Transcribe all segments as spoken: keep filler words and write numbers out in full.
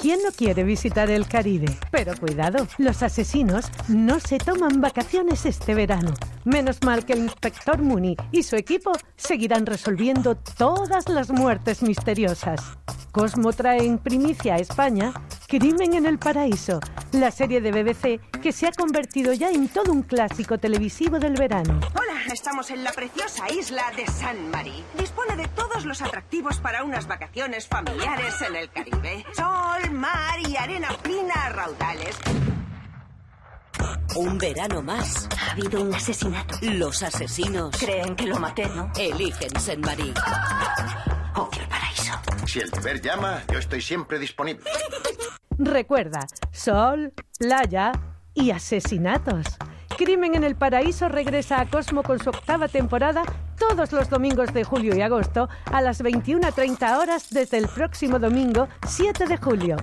¿Quién no quiere visitar el Caribe? Pero cuidado, los asesinos no se toman vacaciones este verano. Menos mal que el inspector Mooney y su equipo seguirán resolviendo todas las muertes misteriosas. Cosmo trae en primicia a España Crimen en el Paraíso, la serie de B B C que se ha convertido ya en todo un clásico televisivo del verano. Hola, estamos en la preciosa isla de San Marí. Dispone de todos los atractivos para unas vacaciones familiares en el Caribe. Sol, mar y arena fina a raudales. Un verano más. Ha habido un asesinato. Los asesinos Creen que lo maté, ¿no? eligen San Marí. Odio el paraíso. Si el deber llama, yo estoy siempre disponible. Recuerda, sol, playa y asesinatos. Crimen en el Paraíso regresa a Cosmo con su octava temporada todos los domingos de julio y agosto a las veintiuna treinta horas desde el próximo domingo siete de julio.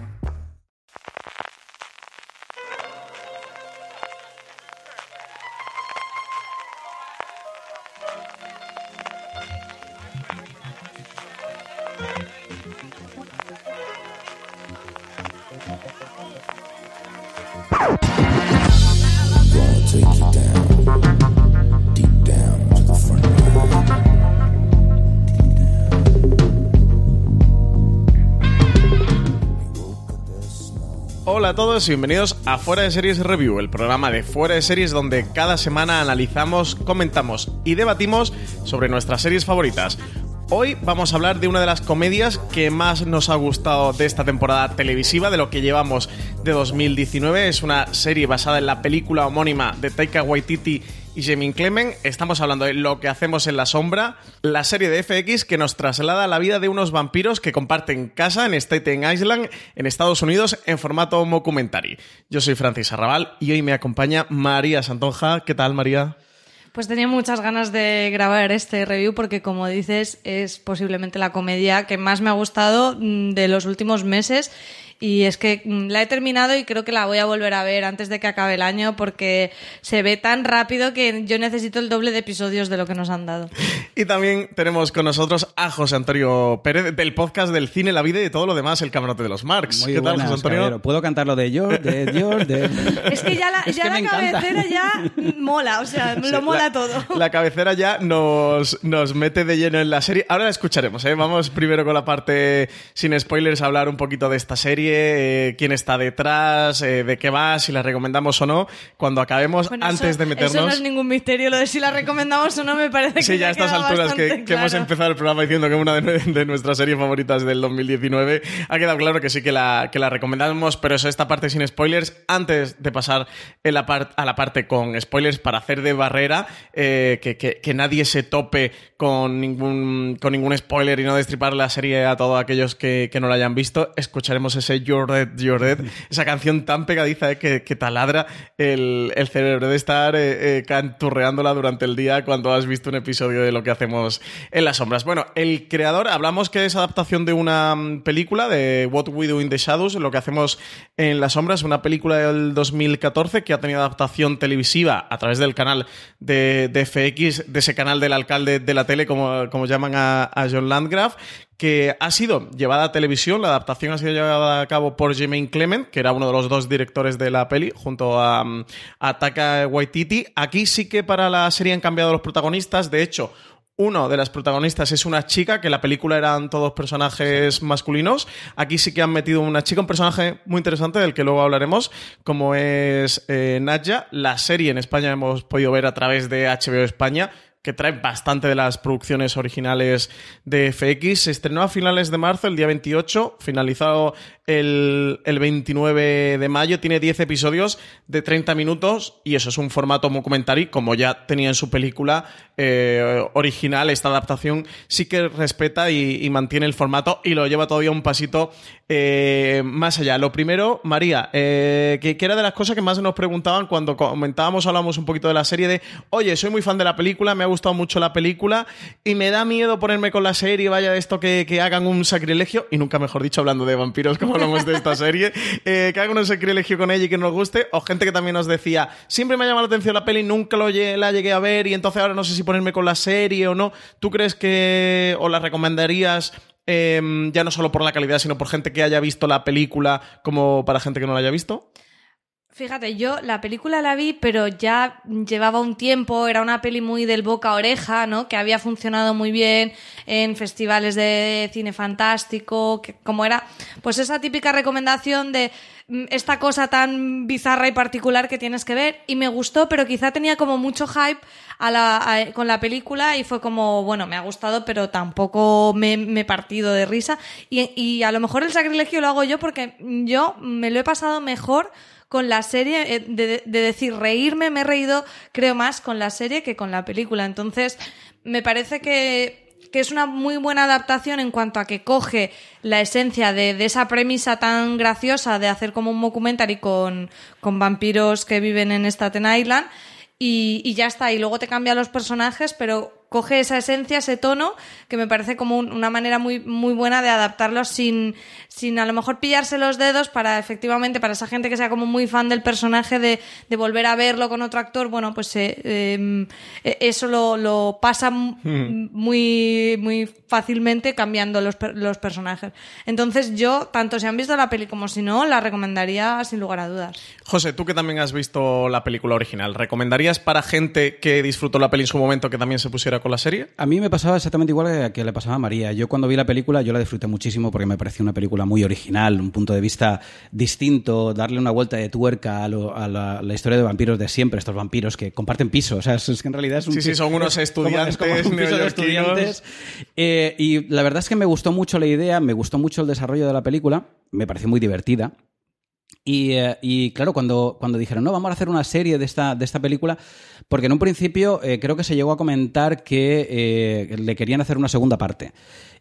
Hola a todos y bienvenidos a Fuera de Series Review, el programa de Fuera de Series donde cada semana analizamos, comentamos y debatimos sobre nuestras series favoritas. Hoy vamos a hablar de una de las comedias que más nos ha gustado de esta temporada televisiva, de lo que llevamos de dos mil diecinueve. Es una serie basada en la película homónima de Taika Waititi y Jemaine Clement. Estamos hablando de Lo que hacemos en la sombra, la serie de F X que nos traslada a la vida de unos vampiros que comparten casa en Staten Island, en Estados Unidos, en formato mockumentary. Yo soy Francis Arrabal y hoy me acompaña María Santonja. ¿Qué tal, María? Pues tenía muchas ganas de grabar este review porque, como dices, es posiblemente la comedia que más me ha gustado de los últimos meses. Y es que la he terminado y creo que la voy a volver a ver antes de que acabe el año porque se ve tan rápido que yo necesito el doble de episodios de lo que nos han dado. Y también tenemos con nosotros a José Antonio Pérez del podcast del cine, la vida y todo lo demás, El Camarote de los Marx. Muy ¿Qué buenas, tal, José Antonio? Caballero. ¿Puedo cantar lo de George, de George, de... Es que ya la, es ya que la me cabecera encanta. ya mola, o sea, Sí, lo mola la, todo. La cabecera ya nos, nos mete de lleno en la serie. Ahora la escucharemos, ¿eh? Vamos primero con la parte sin spoilers a hablar un poquito de esta serie, eh, quién está detrás, eh, de qué va, si la recomendamos o no. Cuando acabemos, Bueno, antes eso, de meternos... Eso no es ningún misterio, lo de si la recomendamos o no me parece que Sí, ya a estas alturas que, que hemos empezado el programa diciendo que es una de, de nuestras series favoritas del dos mil diecinueve, ha quedado claro que sí que la, que la recomendamos, pero eso, esta parte sin spoilers. Antes de pasar en la part, a la parte con spoilers para hacer de barrera, eh, que, que, que nadie se tope con ningún, con ningún spoiler y no destripar la serie a todos aquellos que, que no la hayan visto, escucharemos ese You're Dead, You're Dead, esa canción tan pegadiza eh, que, que taladra el, el cerebro de estar eh, eh, canturreándola durante el día cuando has visto un episodio de Lo que hacemos en las sombras. Bueno, el creador, hablamos que es adaptación de una película, de What We Do in the Shadows, Lo que hacemos en las sombras, una película del dos mil catorce que ha tenido adaptación televisiva a través del canal de, de F X, de ese canal del alcalde de la tele, como, como llaman a, a John Landgraf, que ha sido llevada a televisión. La adaptación ha sido llevada a cabo por Jemaine Clement, que era uno de los dos directores de la peli, junto a, a Taika Waititi. Aquí sí que para la serie han cambiado los protagonistas. De hecho, uno de las protagonistas es una chica, que en la película eran todos personajes masculinos. Aquí sí que han metido una chica, un personaje muy interesante del que luego hablaremos, como es eh, Nadja. La serie en España hemos podido ver a través de H B O España, que trae bastante de las producciones originales de F X. Se estrenó a finales de marzo, el día veintiocho, finalizado el, el veintinueve de mayo. Tiene diez episodios de treinta minutos y eso es un formato documentary, como ya tenía en su película eh, original. Esta adaptación sí que respeta y, y mantiene el formato y lo lleva todavía un pasito eh, más allá. Lo primero, María, eh, que, que era de las cosas que más nos preguntaban cuando comentábamos, hablamos un poquito de la serie, de oye, soy muy fan de la película, me ha gustado mucho la película y me da miedo ponerme con la serie, vaya de esto que, que hagan un sacrilegio, y nunca mejor dicho hablando de vampiros como hablamos de esta serie, eh, que hagan un sacrilegio con ella y que nos guste, o gente que también nos decía, siempre me ha llamado la atención la peli, nunca lo lle- la llegué a ver y entonces ahora no sé si ponerme con la serie o no. ¿Tú crees que o la recomendarías eh, ya no solo por la calidad, sino por gente que haya visto la película como para gente que no la haya visto? Fíjate, yo la película la vi, pero ya llevaba un tiempo, era una peli muy del boca a oreja, ¿no? Que había funcionado muy bien en festivales de cine fantástico, que como era, pues esa típica recomendación de esta cosa tan bizarra y particular que tienes que ver, y me gustó, pero quizá tenía como mucho hype a la, a, con la película y fue como, bueno, me ha gustado, pero tampoco me, me he partido de risa, y, y a lo mejor el sacrilegio lo hago yo porque yo me lo he pasado mejor con la serie, de, de decir reírme, me he reído creo más con la serie que con la película. Entonces me parece que, que es una muy buena adaptación en cuanto a que coge la esencia de, de esa premisa tan graciosa de hacer como un documentary con, con vampiros que viven en Staten Island y, y ya está, y luego te cambia los personajes, pero coge esa esencia, ese tono, que me parece como un, una manera muy, muy buena de adaptarlos sin, sin a lo mejor pillarse los dedos para efectivamente, para esa gente que sea como muy fan del personaje, de, de volver a verlo con otro actor, bueno, pues eh, eh, eso lo, lo pasa mm. muy, muy fácilmente cambiando los, los personajes. Entonces yo, tanto si han visto la peli como si no, la recomendaría sin lugar a dudas. José, tú que también has visto la película original, ¿recomendarías para gente que disfrutó la peli en su momento que también se pusiera con la serie? A mí me pasaba exactamente igual que, que le pasaba a María. Yo cuando vi la película, yo la disfruté muchísimo porque me pareció una película muy original, un punto de vista distinto, darle una vuelta de tuerca a, lo, a la, la historia de vampiros de siempre, estos vampiros que comparten piso. O sea, es, es que en realidad es un... Sí, sí, son unos es estudiantes como, es como un piso de estudiantes. Eh, y la verdad es que me gustó mucho la idea, me gustó mucho el desarrollo de la película, me pareció muy divertida. Y, eh, y claro, cuando, cuando dijeron, no, vamos a hacer una serie de esta, de esta película, porque en un principio eh, creo que se llegó a comentar que eh, le querían hacer una segunda parte.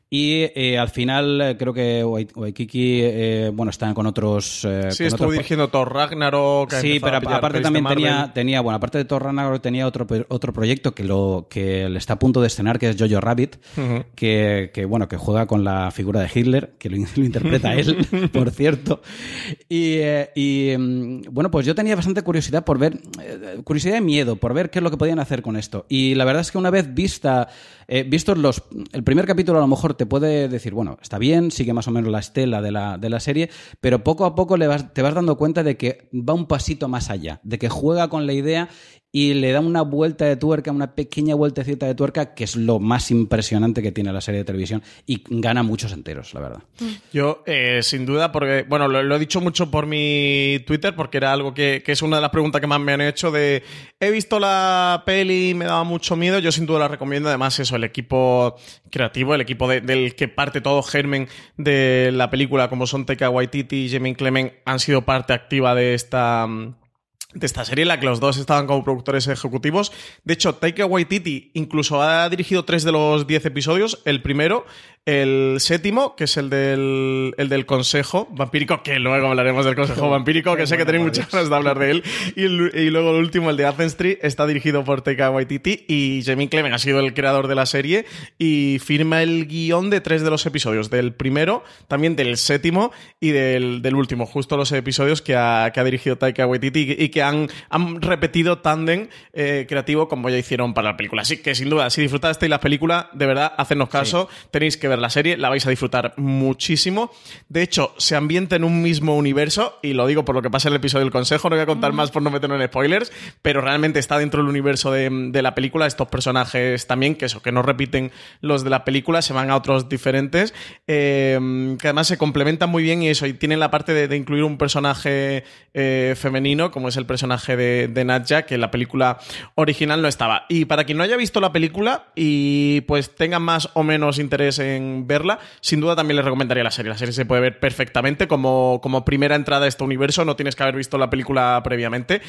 Y eh, al final eh, creo que Waikiki eh, bueno, están con otros... Eh, sí, con estuvo otros... dirigiendo Thor Ragnarok. Sí, pero aparte también tenía, tenía, bueno, aparte de Thor Ragnarok tenía otro, otro proyecto que lo que le está a punto de estrenar, que es Jojo Rabbit, uh-huh. que, que, bueno, que juega con la figura de Hitler, que lo, lo interpreta él, por cierto. Y, eh, y, bueno, pues yo tenía bastante curiosidad por ver, eh, curiosidad y miedo, por ver qué es lo que podían hacer con esto. Y la verdad es que una vez vista... Eh, vistos los, el primer capítulo a lo mejor te puede decir, bueno, está bien, sigue más o menos la estela de la, de la serie, pero poco a poco le vas, te vas dando cuenta de que va un pasito más allá, de que juega con la idea y le da una vuelta de tuerca, una pequeña vueltecita de tuerca, que es lo más impresionante que tiene la serie de televisión y gana muchos enteros, la verdad. Yo, eh, sin duda, porque, bueno, lo, lo he dicho mucho por mi Twitter, porque era algo que, que es una de las preguntas que más me han hecho de, he visto la peli y me daba mucho miedo, yo sin duda la recomiendo, además eso, el equipo creativo, el equipo de, del que parte todo germen de la película, como son Taika Waititi y Jemaine Clement, han sido parte activa de esta... de esta serie, en la que los dos estaban como productores ejecutivos. De hecho, Taika Waititi incluso ha dirigido tres de los diez episodios. El primero, el séptimo, que es el del, el del Consejo Vampírico, que luego hablaremos del Consejo Vampírico, que sé que tenéis muchas ganas de hablar de él. Y, el, y luego el último, el de Athens Street, está dirigido por Taika Waititi y Jemaine Clement ha sido el creador de la serie y firma el guión de tres de los episodios. Del primero, también del séptimo y del, del último. Justo los episodios que ha, que ha dirigido Taika Waititi y, y que Han, han repetido tándem eh, creativo como ya hicieron para la película. Así que sin duda, si disfrutasteis la película, de verdad, hacednos caso, sí. Tenéis que ver la serie, la vais a disfrutar muchísimo. De hecho, se ambienta en un mismo universo, y lo digo por lo que pasa en el episodio del Consejo, no voy a contar mm. más por no meternos en spoilers, pero realmente está dentro del universo de, de la película. Estos personajes también, que eso, que no repiten los de la película, se van a otros diferentes, eh, que además se complementan muy bien y eso, y tienen la parte de, de incluir un personaje eh, femenino, como es el personaje de, de Nadja, que en la película original no estaba. Y para quien no haya visto la película y pues tenga más o menos interés en verla, sin duda también les recomendaría la serie. La serie se puede ver perfectamente como, como primera entrada a este universo, no tienes que haber visto la película previamente.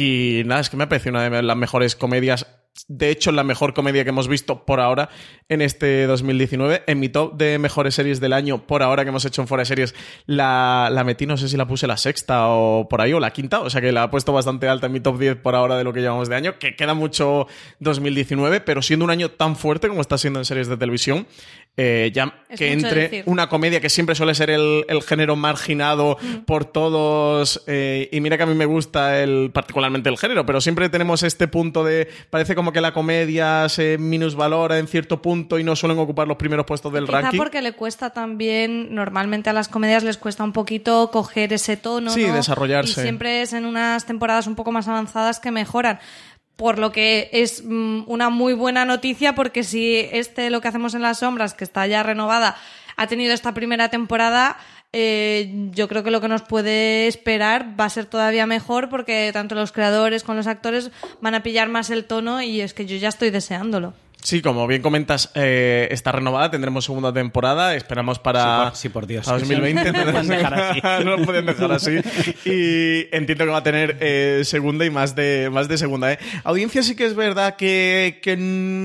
Y nada, es que me ha parecido una de las mejores comedias. De hecho, la mejor comedia que hemos visto por ahora en este dos mil diecinueve. En mi top de mejores series del año por ahora que hemos hecho en Fuera de Series, la, la metí, no sé si la puse la sexta o por ahí, o la quinta, o sea que la he puesto bastante alta en mi top diez por ahora de lo que llevamos de año, que queda mucho dos mil diecinueve, pero siendo un año tan fuerte como está siendo en series de televisión, eh, ya es que entre decir. una comedia que siempre suele ser el, el género marginado mm. por todos, eh, y mira que a mí me gusta el particularmente el género, pero siempre tenemos este punto de parece como que la comedia se minusvalora en cierto punto y no suelen ocupar los primeros puestos del Quizá ranking. Porque le cuesta también, normalmente a las comedias les cuesta un poquito coger ese tono, sí, ¿no? desarrollarse. Y siempre es en unas temporadas un poco más avanzadas que mejoran. Por lo que es mm, una muy buena noticia, porque si este Lo que hacemos en las sombras, que está ya renovada, ha tenido esta primera temporada, eh, yo creo que lo que nos puede esperar va a ser todavía mejor, porque tanto los creadores como los actores van a pillar más el tono, y es que yo ya estoy deseándolo. Sí, como bien comentas, eh, está renovada, tendremos segunda temporada, esperamos para sí, por, sí, por Dios. dos mil veinte. No lo pueden dejar así. No lo pueden dejar así. Y entiendo que va a tener eh, segunda y más de, más de segunda. ¿eh? Audiencia sí que es verdad que, que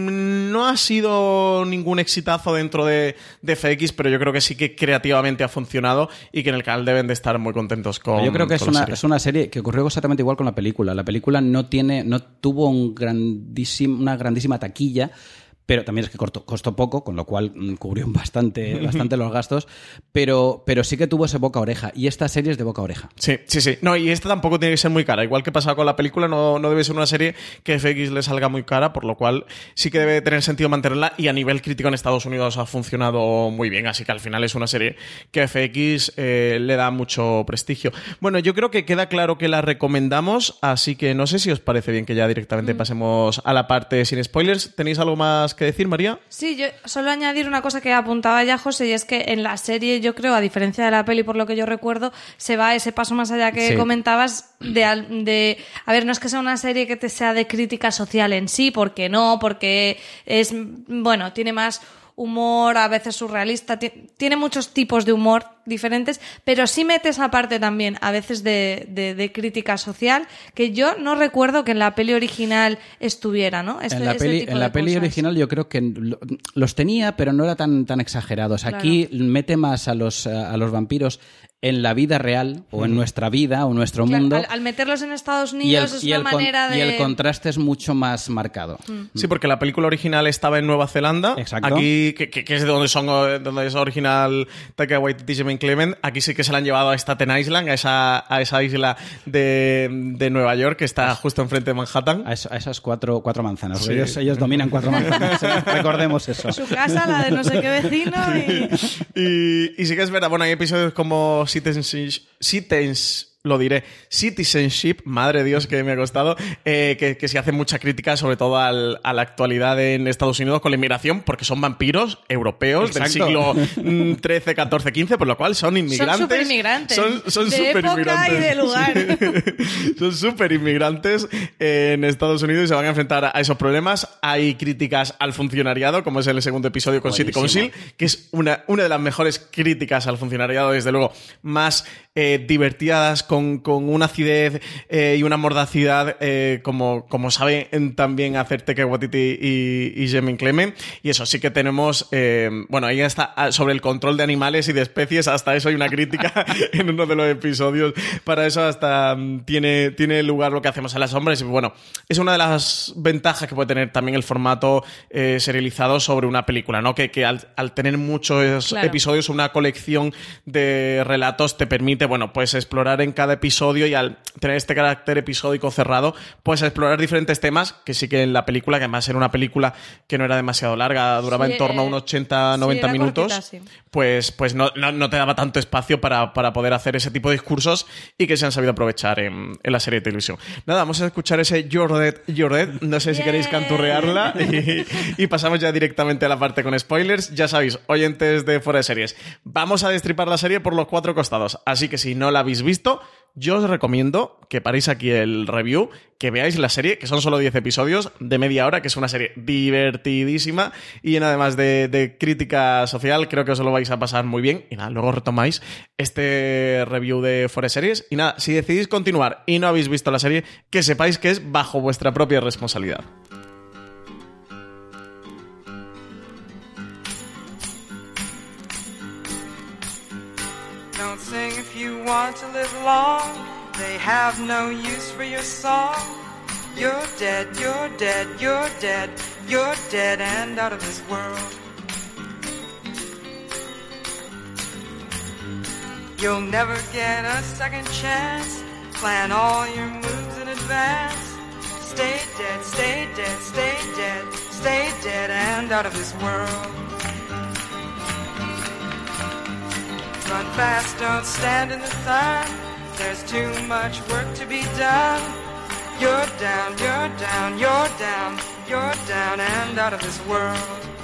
no ha sido ningún exitazo dentro de, de F X, pero yo creo que sí que creativamente ha funcionado y que en el canal deben de estar muy contentos con Yo creo que es una, serie. es una serie que ocurrió exactamente igual con la película. La película no tiene, no tuvo un grandísimo, una grandísima taquilla, pero también es que costó, costó poco, con lo cual mm, cubrió bastante, bastante los gastos, pero, pero sí que tuvo ese boca a oreja, y esta serie es de boca a oreja. Sí, sí, sí. No, y esta tampoco tiene que ser muy cara. Igual que pasaba con la película, no, no debe ser una serie que F X le salga muy cara, por lo cual sí que debe tener sentido mantenerla, y a nivel crítico en Estados Unidos ha funcionado muy bien, así que al final es una serie que F X eh, le da mucho prestigio. Bueno, yo creo que queda claro que la recomendamos, así que no sé si os parece bien que ya directamente mm. pasemos a la parte sin spoilers. ¿Tenéis algo más que decir, María? Sí, yo solo añadir una cosa que apuntaba ya José, y es que en la serie, yo creo, a diferencia de la peli, por lo que yo recuerdo, se va ese paso más allá que sí. comentabas de, de... A ver, no es que sea una serie que te sea de crítica social en sí, porque no, porque es... Bueno, tiene más humor, a veces surrealista, t- tiene muchos tipos de humor diferentes, pero sí mete esa parte también a veces de, de, de crítica social, que yo no recuerdo que en la peli original estuviera, ¿no? Este, en la peli, en la peli original yo creo que lo, los tenía, pero no era tan, tan exagerados. Aquí claro. mete más a los, a los vampiros en la vida real, o en nuestra vida, o nuestro claro, mundo. Al, al meterlos en Estados Unidos el, es una el, manera de... Y el contraste es mucho más marcado. Mm. Sí, porque la película original estaba en Nueva Zelanda. Exacto. Aquí, que, que es de donde, son, donde es original Taika Waititi y Jemaine Clement, aquí sí que se la han llevado a Staten Island, a esa, a esa isla de, de Nueva York, que está justo enfrente de Manhattan. A, eso, a esas cuatro, cuatro manzanas. Sí. Ellos, ellos dominan cuatro manzanas. Recordemos eso. Su casa, la de no sé qué vecino. Y, y, y sí que es verdad, bueno, hay episodios como Citizenship, Citizens, lo diré, Citizenship, madre Dios que me ha costado, eh, que, que se hace mucha crítica sobre todo al, a la actualidad en Estados Unidos con la inmigración, porque son vampiros europeos Exacto. del siglo trece, catorce, quince, por lo cual son inmigrantes. Son superinmigrantes. Son, son de superinmigrantes. época y de lugar. Sí. Son superinmigrantes en Estados Unidos y se van a enfrentar a esos problemas. Hay críticas al funcionariado, como es el segundo episodio con Buenísimo. City Council, que es una, una de las mejores críticas al funcionariado, desde luego, más eh, divertidas, Con, con una acidez eh, y una mordacidad eh, como, como sabe también hacer Taika Waititi y, y Jemaine Clement. Y eso sí que tenemos, eh, bueno, ahí está sobre el control de animales y de especies, hasta eso hay una crítica en uno de los episodios. Para eso hasta um, tiene, tiene lugar lo que hacemos en las sombras. Y bueno, es una de las ventajas que puede tener también el formato eh, serializado sobre una película, ¿no? Que, que al, al tener muchos claro. episodios, una colección de relatos te permite, bueno, pues explorar en cada episodio, y al tener este carácter episódico cerrado, pues explorar diferentes temas, que sí que en la película, que además era una película que no era demasiado larga, duraba sí, en torno a unos ochenta noventa sí, minutos, cortita, sí. pues, pues no, no, no te daba tanto espacio para, para poder hacer ese tipo de discursos, y que se han sabido aprovechar en, en la serie de televisión. Nada, vamos a escuchar ese You're Dead, You're Dead, no sé si yeah. queréis canturrearla, y, y pasamos ya directamente a la parte con spoilers. Ya sabéis, oyentes de Fuera de Series, vamos a destripar la serie por los cuatro costados, así que si no la habéis visto, yo os recomiendo que paréis aquí el review, que veáis la serie, que son solo diez episodios de media hora, que es una serie divertidísima y llena además de, de crítica social. Creo que os lo vais a pasar muy bien. Y nada, luego retomáis este review de Fuera de Series. Y nada, si decidís continuar y no habéis visto la serie, que sepáis que es bajo vuestra propia responsabilidad. Don't sing if you want to live long. They have no use for your song. You're dead, you're dead, you're dead, you're dead and out of this world. You'll never get a second chance. Plan all your moves in advance. Stay dead, stay dead, stay dead, stay dead and out of this world. Run fast, don't stand in the sun. There's too much work to be done. You're down, you're down, you're down, you're down and out of this world.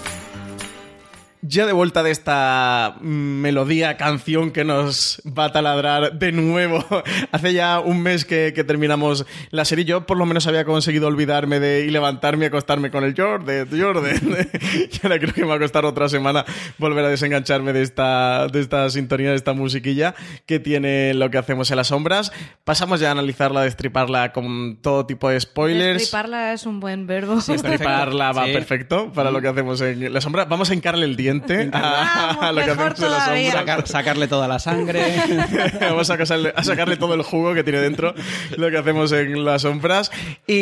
Ya de vuelta de esta melodía, canción que nos va a taladrar de nuevo. Hace ya un mes que, que terminamos la serie. Yo por lo menos había conseguido olvidarme de y levantarme y acostarme con el Jordan, Jordan. Y ahora creo que me va a costar otra semana volver a desengancharme de esta, de esta sintonía, de esta musiquilla que tiene Lo que hacemos en las sombras. Pasamos ya a analizarla, a destriparla con todo tipo de spoilers. Destriparla es un buen verbo. Sí, destriparla va sí. perfecto para lo que hacemos en la sombra. Vamos a hincarle el diente a, a lo que hacemos en la sombra. Sacar, sacarle toda la sangre. Vamos a sacarle, a sacarle todo el jugo que tiene dentro lo que hacemos en las sombras.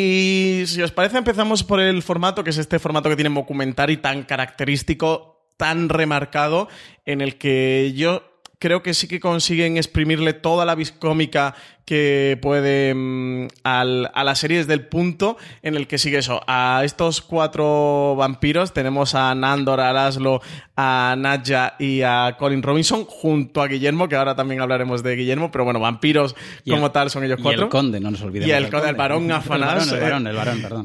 Y si os parece, empezamos por el formato, que es este formato que tiene Mockumentary tan característico, tan remarcado, en el que yo creo que sí que consiguen exprimirle toda la vis cómica que puede mmm, al, a la serie, desde el punto en el que sigue eso. A estos cuatro vampiros tenemos a Nandor, a Laszlo, a Nadja y a Colin Robinson, junto a Guillermo, que ahora también hablaremos de Guillermo, pero bueno, vampiros y como el, tal son ellos cuatro. Y el conde, no nos olvidemos. Y el conde, el varón Afanás. El varón, el varón, perdón.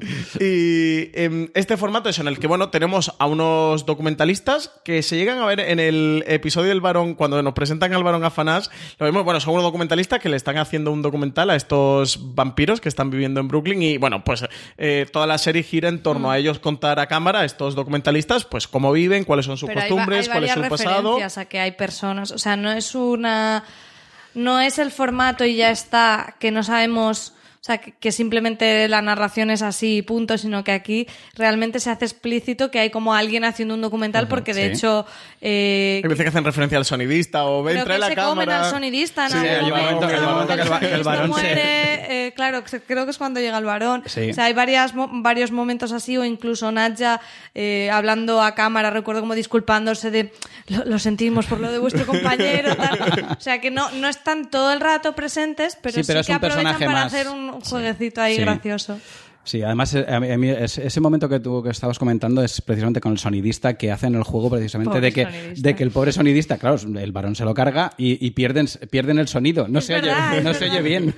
Y eh, este formato es en el que, bueno, tenemos a unos documentalistas que se llegan a ver en el episodio del varón, cuando nos presentan al varón Afanás, lo vemos, bueno, son unos documentalistas que le están haciendo un documental a estos vampiros que están viviendo en Brooklyn y, bueno, pues eh, toda la serie gira en torno mm. a ellos contar a cámara, a estos documentalistas, pues cómo viven, cuáles son sus Pero costumbres, hay, hay cuál es su pasado. A que hay personas, o sea, no es una... No es el formato y ya está, que no sabemos... O sea, que, que simplemente la narración es así y punto, sino que aquí realmente se hace explícito que hay como alguien haciendo un documental, uh-huh, porque de sí. hecho... Eh, hay veces que hacen referencia al sonidista o ven, trae la cámara... Pero que se comen al sonidista en sí, algún momento. Que el, momento que el, que el varón muere, se... eh, claro, creo que es cuando llega el varón. Sí. O sea, hay varias, varios momentos así, o incluso Nadja eh, hablando a cámara, recuerdo como disculpándose de lo, lo sentimos por lo de vuestro compañero, tal. O sea, que no, no están todo el rato presentes, pero sí, pero sí que aprovechan para más... hacer un jueguecito ahí. Sí. Gracioso. Sí, además a mí, ese momento que tú que estabas comentando es precisamente con el sonidista que hacen el juego precisamente de que, de que el pobre sonidista, claro, el varón se lo carga y, y pierden, pierden el sonido, no, se, verdad, oye, no se oye bien.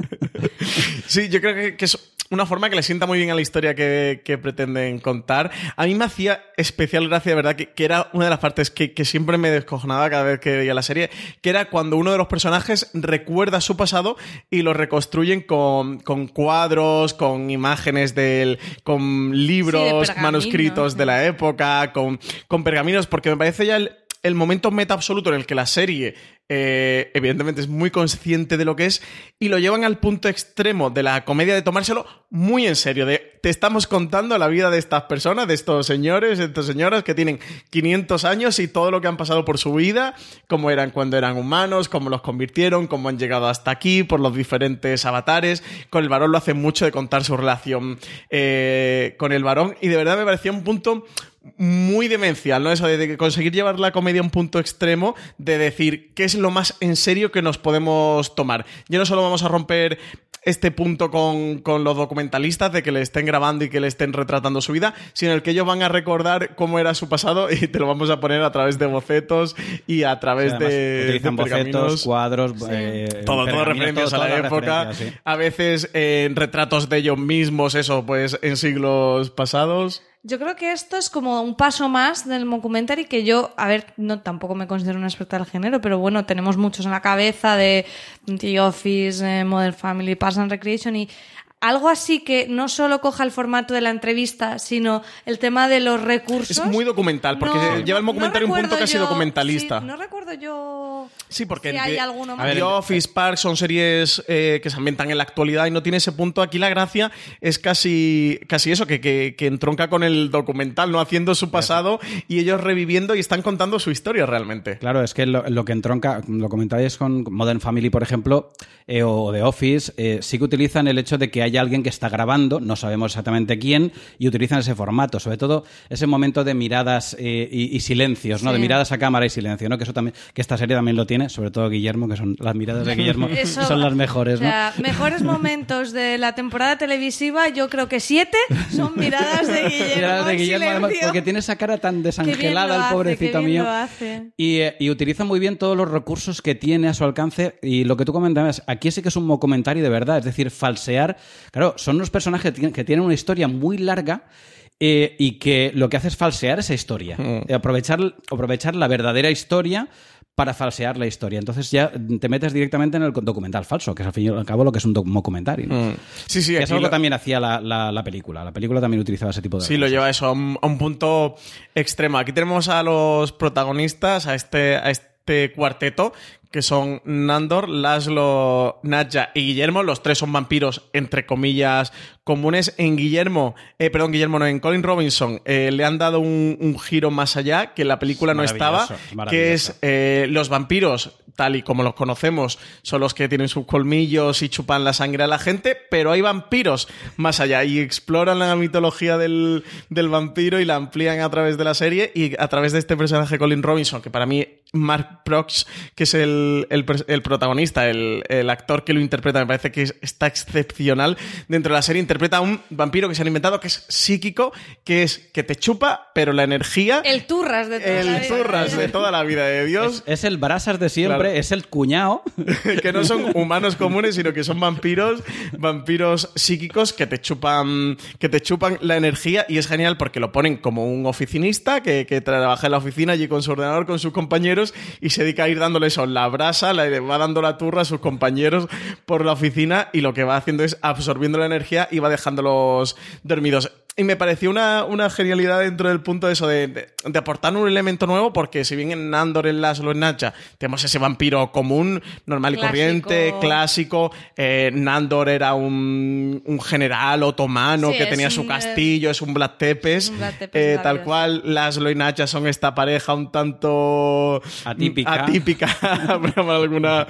Sí, yo creo que, que es una forma que le sienta muy bien a la historia que, que pretenden contar. A mí me hacía especial gracia, de verdad, que, que era una de las partes que, que siempre me descojonaba cada vez que veía la serie, que era cuando uno de los personajes recuerda su pasado y lo reconstruyen con, con cuadros, con imágenes, del, con libros, sí, de manuscritos de la época, con, con pergaminos, porque me parece ya el, el momento meta absoluto en el que la serie... Eh, evidentemente es muy consciente de lo que es y lo llevan al punto extremo de la comedia de tomárselo muy en serio, de te estamos contando la vida de estas personas, de estos señores, de estas señoras que tienen quinientos años y todo lo que han pasado por su vida, cómo eran cuando eran humanos, cómo los convirtieron, cómo han llegado hasta aquí, por los diferentes avatares. Con el varón lo hace mucho de contar su relación eh, con el varón y de verdad me parecía un punto muy demencial, ¿no? Eso de, de conseguir llevar la comedia a un punto extremo, de decir qué es lo más en serio que nos podemos tomar. Ya no solo vamos a romper este punto con, con los documentalistas de que le estén grabando y que le estén retratando su vida, sino el que ellos van a recordar cómo era su pasado y te lo vamos a poner a través de bocetos y a través sí, de, utilizan de bocetos, cuadros, sí. eh, todo, todo referencias todo, a la época, sí. A veces eh, retratos de ellos mismos, eso, pues en siglos pasados. Yo creo que esto es como un paso más del mockumentary que yo, a ver, no tampoco me considero una experta del género, pero bueno, tenemos muchos en la cabeza de The Office, eh, Modern Family, Parks and Recreation y algo así que no solo coja el formato de la entrevista, sino el tema de los recursos. Es muy documental, porque no, lleva el mockumentary no un punto casi yo, documentalista. Sí, no recuerdo yo sí, porque si The, hay alguno más. The Office, Parks son series eh, que se ambientan en la actualidad y no tiene ese punto. Aquí la gracia es casi, casi eso, que, que, que entronca con el documental, ¿no? Haciendo su pasado y ellos reviviendo y están contando su historia realmente. Claro, es que lo, lo que entronca, lo comentáis con Modern Family, por ejemplo, eh, o The Office, eh, sí que utilizan el hecho de que haya hay alguien que está grabando, no sabemos exactamente quién, y utilizan ese formato, sobre todo ese momento de miradas eh, y, y silencios, ¿no? Sí. De miradas a cámara y silencio, ¿no? Que eso también, que esta serie también lo tiene, sobre todo Guillermo, que son las miradas de Guillermo, eso, son las mejores, ¿no? O sea, mejores momentos de la temporada televisiva, yo creo que siete son miradas de Guillermo. Miradas de Guillermo, además, porque tiene esa cara tan desangelada, el hace, pobrecito mío. Y, eh, y utiliza muy bien todos los recursos que tiene a su alcance. Y lo que tú comentabas, aquí sí que es un mockumentary de verdad, es decir, falsear. Claro, son unos personajes que tienen una historia muy larga. Eh, y que lo que hace es falsear esa historia, mm. aprovechar, aprovechar la verdadera historia para falsear la historia. Entonces ya te metes directamente en el documental falso, que es al fin y al cabo lo que es un documentary, ¿no? Mm. Sí, sí. Que es algo lo... que también hacía la, la, la película. La película también utilizaba ese tipo de Sí, cosas. Lo lleva eso a un, a un punto extremo. Aquí tenemos a los protagonistas, a este, a este cuarteto, que son Nandor, Laszlo, Nadja y Guillermo. Los tres son vampiros, entre comillas, comunes. En Guillermo, eh, perdón, Guillermo no, en Colin Robinson eh, le han dado un, un giro más allá, que en la película no estaba, que es eh, los vampiros, tal y como los conocemos, son los que tienen sus colmillos y chupan la sangre a la gente, pero hay vampiros más allá y exploran la mitología del, del vampiro y la amplían a través de la serie y a través de este personaje Colin Robinson, que para mí Mark Prox, que es el, el, el protagonista, el, el actor que lo interpreta, me parece que es, está excepcional dentro de la serie. Interpreta a un vampiro que se han inventado, que es psíquico, que es que te chupa, pero la energía... El turras de toda el la vida. El turras de toda la vida de Dios. Es, es el brasas de siempre, claro. Es el cuñado. Que no son humanos comunes, sino que son vampiros, vampiros psíquicos que te chupan, que te chupan la energía, y es genial porque lo ponen como un oficinista que, que trabaja en la oficina allí con su ordenador, con sus compañeros, y se dedica a ir dándole eso, la brasa, le va dando la turra a sus compañeros por la oficina, y lo que va haciendo es absorbiendo la energía y va dejándolos dormidos. Y me pareció una, una genialidad dentro del punto de eso, de, de, de aportar un elemento nuevo, porque si bien en Nandor, en Laszlo, en Nadja tenemos ese vampiro común, normal y clásico. corriente, clásico, eh, Nandor era un, un general otomano sí, que tenía su un, castillo, es un Vlad Tepes, un Vlad Tepes eh, tal cual. Laszlo y Nadja son esta pareja un tanto atípica, atípica de alguna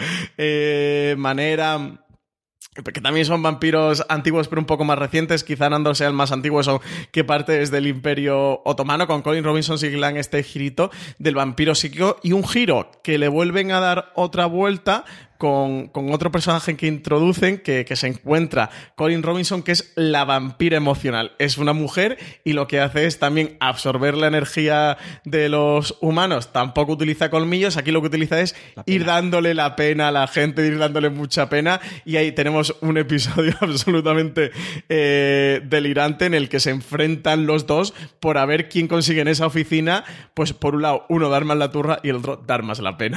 eh, manera... que también son vampiros antiguos pero un poco más recientes, quizá Nandor sea el más antiguo, eso que parte desde el Imperio Otomano. Con Colin Robinson sí que le dan este girito del vampiro psíquico, y un giro que le vuelven a dar otra vuelta con, con otro personaje que introducen, que, que se encuentra Colin Robinson, que es la vampira emocional. Es una mujer y lo que hace es también absorber la energía de los humanos. Tampoco utiliza colmillos, aquí lo que utiliza es ir dándole la pena a la gente, ir dándole mucha pena, y ahí tenemos un episodio absolutamente eh, delirante en el que se enfrentan los dos por a ver quién consigue en esa oficina, pues por un lado uno dar más la turra y el otro dar más la pena.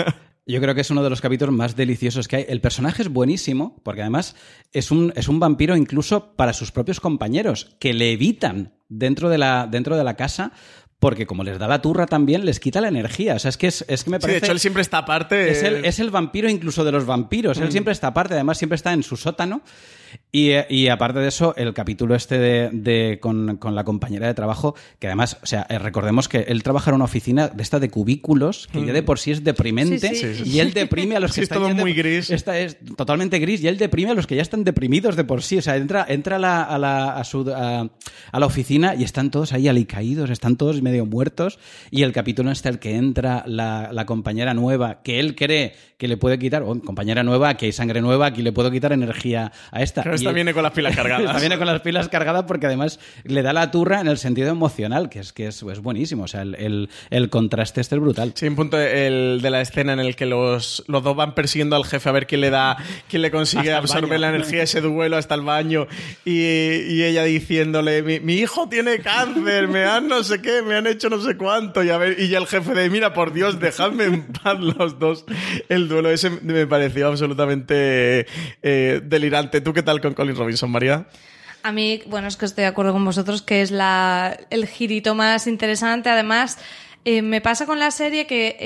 Yo creo que es uno de los capítulos más deliciosos que hay. El personaje es buenísimo, porque además es un, es un vampiro incluso para sus propios compañeros, que le evitan dentro de la, dentro de la casa, porque como les da la turra también, les quita la energía. O sea, es que, es, es que me parece... Sí, de hecho, él siempre está aparte. Es el, es el vampiro incluso de los vampiros. Mm. Él siempre está aparte, además siempre está en su sótano. Y, y aparte de eso, el capítulo este de, de con, con la compañera de trabajo, que además, o sea, recordemos que él trabaja en una oficina de esta de cubículos, que mm. ya de por sí es deprimente, sí, sí, sí, sí. Y él deprime a los que sí, están... Es todo muy de, gris. Esta es totalmente gris, y él deprime a los que ya están deprimidos de por sí. O sea, entra, entra a, la, a, la, a, su, a, a la oficina y están todos ahí alicaídos, están todos medio muertos, y el capítulo este el que entra la, la compañera nueva, que él cree que le puede quitar, oh, compañera nueva, que hay sangre nueva, aquí le puedo quitar energía a esta. Pero esta él, viene con las pilas cargadas. Esta viene con las pilas cargadas porque además le da la turra en el sentido emocional, que es que es, es buenísimo. O sea, el, el, el contraste este es brutal. Sí, un punto el de la escena en el que los, los dos van persiguiendo al jefe a ver quién le da, quién le consigue absorber la energía, ese duelo hasta el baño, y, y ella diciéndole, mi, mi hijo tiene cáncer, me han no sé qué, me han hecho no sé cuánto, y, a ver, y ya el jefe de, mira, por Dios, dejadme en paz los dos. El duelo ese me pareció absolutamente eh, delirante. ¿Tú qué tal con Colin Robinson, María? A mí, bueno, es que estoy de acuerdo con vosotros que es la, el girito más interesante. Además, eh, me pasa con la serie que es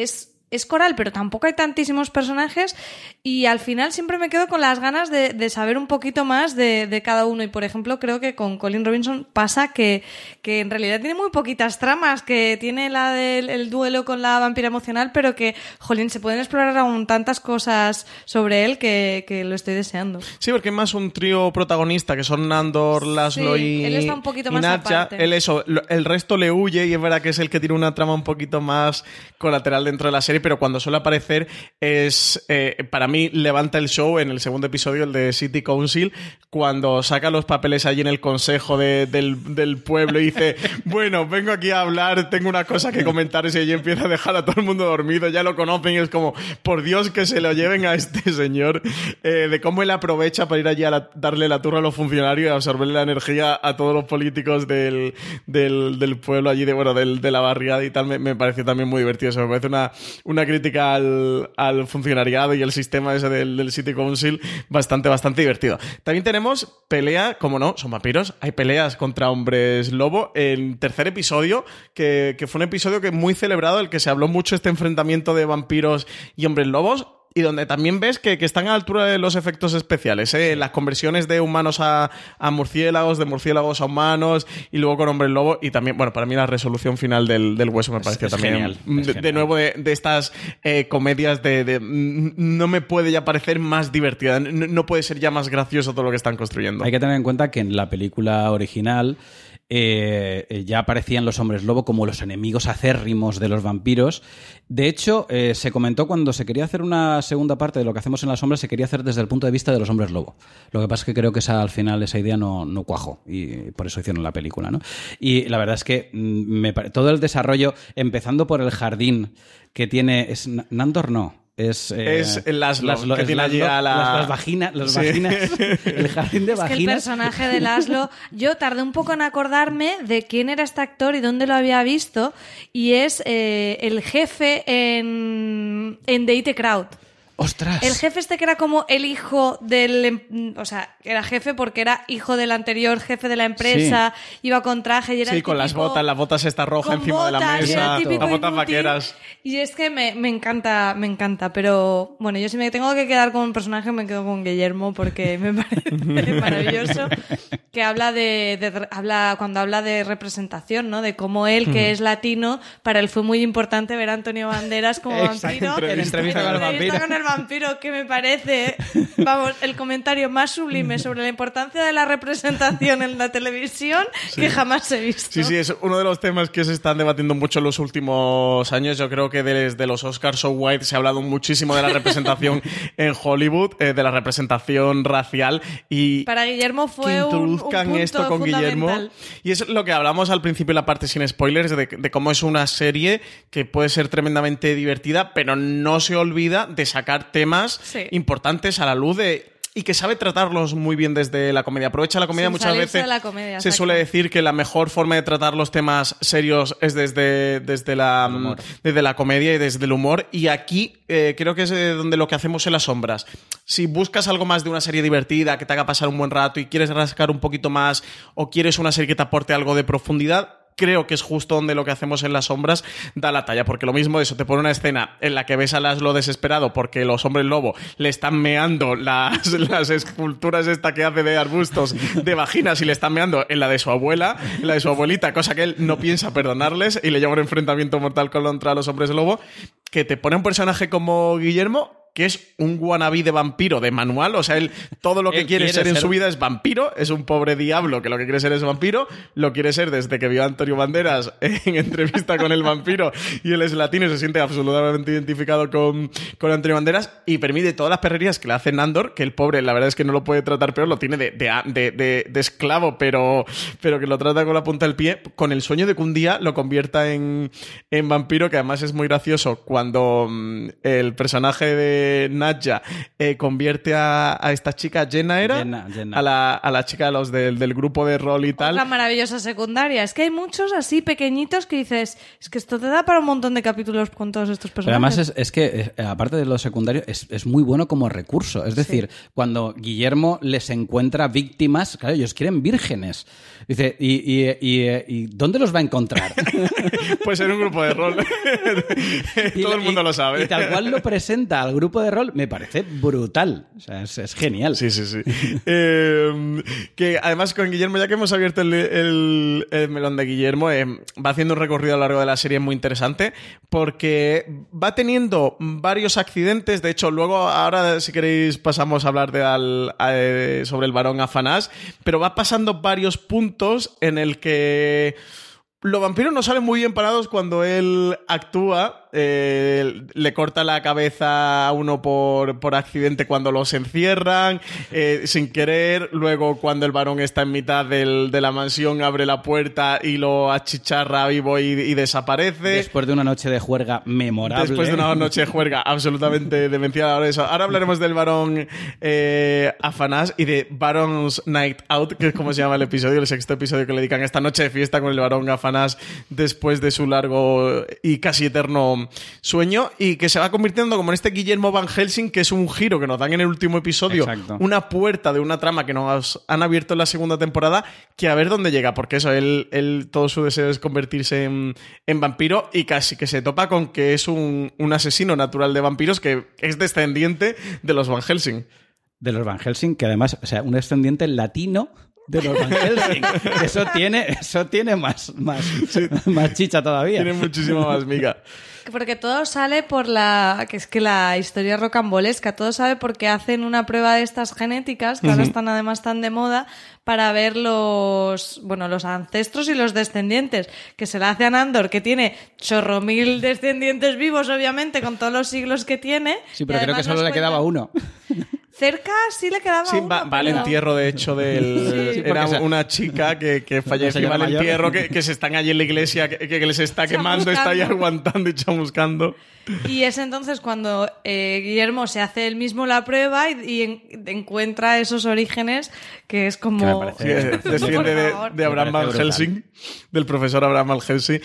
es coral, pero tampoco hay tantísimos personajes y al final siempre me quedo con las ganas de, de saber un poquito más de, de cada uno. Y, por ejemplo, creo que con Colin Robinson pasa que, que en realidad tiene muy poquitas tramas, que tiene la del el duelo con la vampira emocional, pero que, jolín, se pueden explorar aún tantas cosas sobre él que, que lo estoy deseando. Sí, porque es más un trío protagonista, que son Nandor, Laszlo sí, y él está un poquito más Nadja. aparte. Él eso, el resto le huye y es verdad que es el que tiene una trama un poquito más colateral dentro de la serie, pero cuando suele aparecer es, eh, para mí, levanta el show en el segundo episodio, el de City Council, cuando saca los papeles allí en el consejo de, del, del pueblo y dice, bueno, vengo aquí a hablar, tengo una cosa que comentar, y allí empieza a dejar a todo el mundo dormido, ya lo conocen y es como, por Dios que se lo lleven a este señor, eh, de cómo él aprovecha para ir allí a la, darle la turra a los funcionarios y absorberle la energía a todos los políticos del, del, del pueblo allí, de bueno, del, de la barriada y tal, me, me pareció también muy divertido. Eso me parece una, una crítica al, al funcionariado y el sistema ese del, del City Council bastante, bastante divertido. También tenemos pelea, como no, son vampiros, hay peleas contra hombres lobo. En tercer episodio, que, que fue un episodio que muy celebrado, el que se habló mucho este enfrentamiento de vampiros y hombres lobos, y donde también ves que, que están a la altura de los efectos especiales, ¿eh? Las conversiones de humanos a, a murciélagos, de murciélagos a humanos, y luego con hombres lobo, y también, bueno, para mí la resolución final del, del hueso me pareció es, es también genial, es de, genial. de nuevo de, de estas eh, comedias de, de no me puede ya parecer más divertida, no, no puede ser ya más gracioso todo lo que están construyendo. Hay que tener en cuenta que en la película original Eh, ya aparecían los hombres lobo como los enemigos acérrimos de los vampiros. De hecho, eh, se comentó cuando se quería hacer una segunda parte de Lo que hacemos en las sombras, se quería hacer desde el punto de vista de los hombres lobo. Lo que pasa es que creo que esa, al final esa idea no, no cuajó y por eso hicieron la película, ¿no? Y la verdad es que me, todo el desarrollo, empezando por el jardín que tiene... ¿Es Nandor? No. Es, eh, es el Laszlo, Laszlo, que es tiene allí Laszlo, a la... las, las vaginas, las Sí. vaginas, el jardín de Es vaginas. que el personaje de Laszlo, yo tardé un poco en acordarme de quién era este actor y dónde lo había visto, y es eh, el jefe en, en The It Crowd. ¡Ostras! El jefe este que era como el hijo del... O sea, era jefe porque era hijo del anterior jefe de la empresa, sí. Iba con traje y era Sí, el con las típico, botas, las botas esta roja encima botas, de la mesa, las botas inútil, vaqueras. Y es que me, me encanta, me encanta, pero bueno, yo si me tengo que quedar con un personaje me quedo con Guillermo porque me parece maravilloso, que habla de, de habla cuando habla de representación, ¿no? De cómo él, que es latino, para él fue muy importante ver a Antonio Banderas como vampiro. En entrevista con el vampiro. con el vampiro, que me parece, vamos, el comentario más sublime sobre la importancia de la representación en la televisión sí. que jamás he visto. Sí, sí, es uno de los temas que se están debatiendo mucho en los últimos años. Yo creo que desde los Oscars So White se ha hablado muchísimo de la representación en Hollywood, eh, de la representación racial, y para Guillermo fue que introduzcan un, un punto esto con Guillermo. Y es lo que hablamos al principio en la parte sin spoilers, de, de cómo es una serie que puede ser tremendamente divertida, pero no se olvida de sacar temas sí. importantes a la luz de... y que sabe tratarlos muy bien desde la comedia. Aprovecha la comedia. Sin muchas veces. La comedia, se suele decir que la mejor forma de tratar los temas serios es desde, desde, la, desde la comedia y desde el humor. Y aquí eh, creo que es donde lo que hacemos en las sombras. Si buscas algo más de una serie divertida, que te haga pasar un buen rato y quieres rascar un poquito más, o quieres una serie que te aporte algo de profundidad, creo que es justo donde lo que hacemos en las sombras da la talla, porque lo mismo de eso, te pone una escena en la que ves a Laszlo desesperado porque los hombres lobo le están meando las, las esculturas esta que hace de arbustos de vaginas y le están meando en la de su abuela, en la de su abuelita, cosa que él no piensa perdonarles y le lleva un enfrentamiento mortal contra los hombres lobo, que te pone un personaje como Guillermo que es un wannabe de vampiro de manual, o sea, él todo lo que quiere, quiere ser en ser... su vida es vampiro, es un pobre diablo que lo que quiere ser es vampiro, lo quiere ser desde que vio a Antonio Banderas en entrevista con el vampiro y él es latino y se siente absolutamente identificado con, con Antonio Banderas, y permite todas las perrerías que le hace Nandor, que el pobre la verdad es que no lo puede tratar peor, lo tiene de, de, de, de, de esclavo, pero, pero que lo trata con la punta del pie, con el sueño de que un día lo convierta en, en vampiro, que además es muy gracioso cuando mmm, el personaje de eh, Nadja eh, convierte a, a esta chica, Jenna era, Jenna, Jenna. A, la, a la chica de los del, del grupo de rol y tal. Otra maravillosa secundaria. Es que hay muchos así pequeñitos que dices, es que esto te da para un montón de capítulos con todos estos Pero personajes. además es, es que, eh, aparte de lo secundario, es, es muy bueno como recurso. Es decir, sí. cuando Guillermo les encuentra víctimas, claro, ellos quieren vírgenes. Dice, ¿y, y, y, y dónde los va a encontrar? Pues en un grupo de rol. Todo el mundo y, lo sabe. Y tal cual lo presenta al grupo de rol, me parece brutal. O sea, es, es genial. Sí, sí, sí. eh, que además con Guillermo, ya que hemos abierto el, el, el melón de Guillermo, eh, va haciendo un recorrido a lo largo de la serie muy interesante porque va teniendo varios accidentes. De hecho, luego, ahora si queréis pasamos a hablar de al, a, sobre el varón Afanás, pero va pasando varios puntos en el que los vampiros no salen muy bien parados cuando él actúa. Eh, le corta la cabeza a uno por, por accidente cuando los encierran, eh, sin querer. Luego, cuando el varón está en mitad del, de la mansión, abre la puerta y lo achicharra vivo y, y desaparece. Después de una noche de juerga memorable. Después de una noche de juerga absolutamente demencial. Ahora, eso. Ahora hablaremos del varón eh, Afanás y de Baron's Night Out, que es como se llama el episodio, el sexto episodio que le dedican a esta noche de fiesta con el varón Afanás después de su largo y casi eterno sueño, y que se va convirtiendo como en este Guillermo Van Helsing, que es un giro que nos dan en el último episodio. Exacto. Una puerta de una trama que nos han abierto en la segunda temporada, que a ver dónde llega, porque eso, él, él todo su deseo es convertirse en, en vampiro, y casi que se topa con que es un, un asesino natural de vampiros que es descendiente de los Van Helsing. De los Van Helsing, que además, o sea, un descendiente latino de los Van Helsing. Eso tiene, eso tiene más, más, sí. más chicha todavía. Tiene muchísima más miga. Porque todo sale por la... que es que la historia rocambolesca, todo sale porque hacen una prueba de estas genéticas, que uh-huh. ahora están además tan de moda, para ver los, bueno, los ancestros y los descendientes, que se la hace a Andor, que tiene chorro mil descendientes vivos, obviamente, con todos los siglos que tiene. Sí, pero creo que solo le cuenta... quedaba uno. Cerca sí le quedaba sí, uno. Va, va al pero... entierro, de hecho, del... Sí, era una chica que, que falleció al entierro, que, que se están allí en la iglesia, que, que les está quemando, está ahí aguantando y chamuscando. Y es entonces cuando eh, Guillermo se hace él mismo la prueba y, y en, encuentra esos orígenes, que es como... Que sí, desciende de, de Abraham Van Helsing, del profesor Abraham Van Helsing.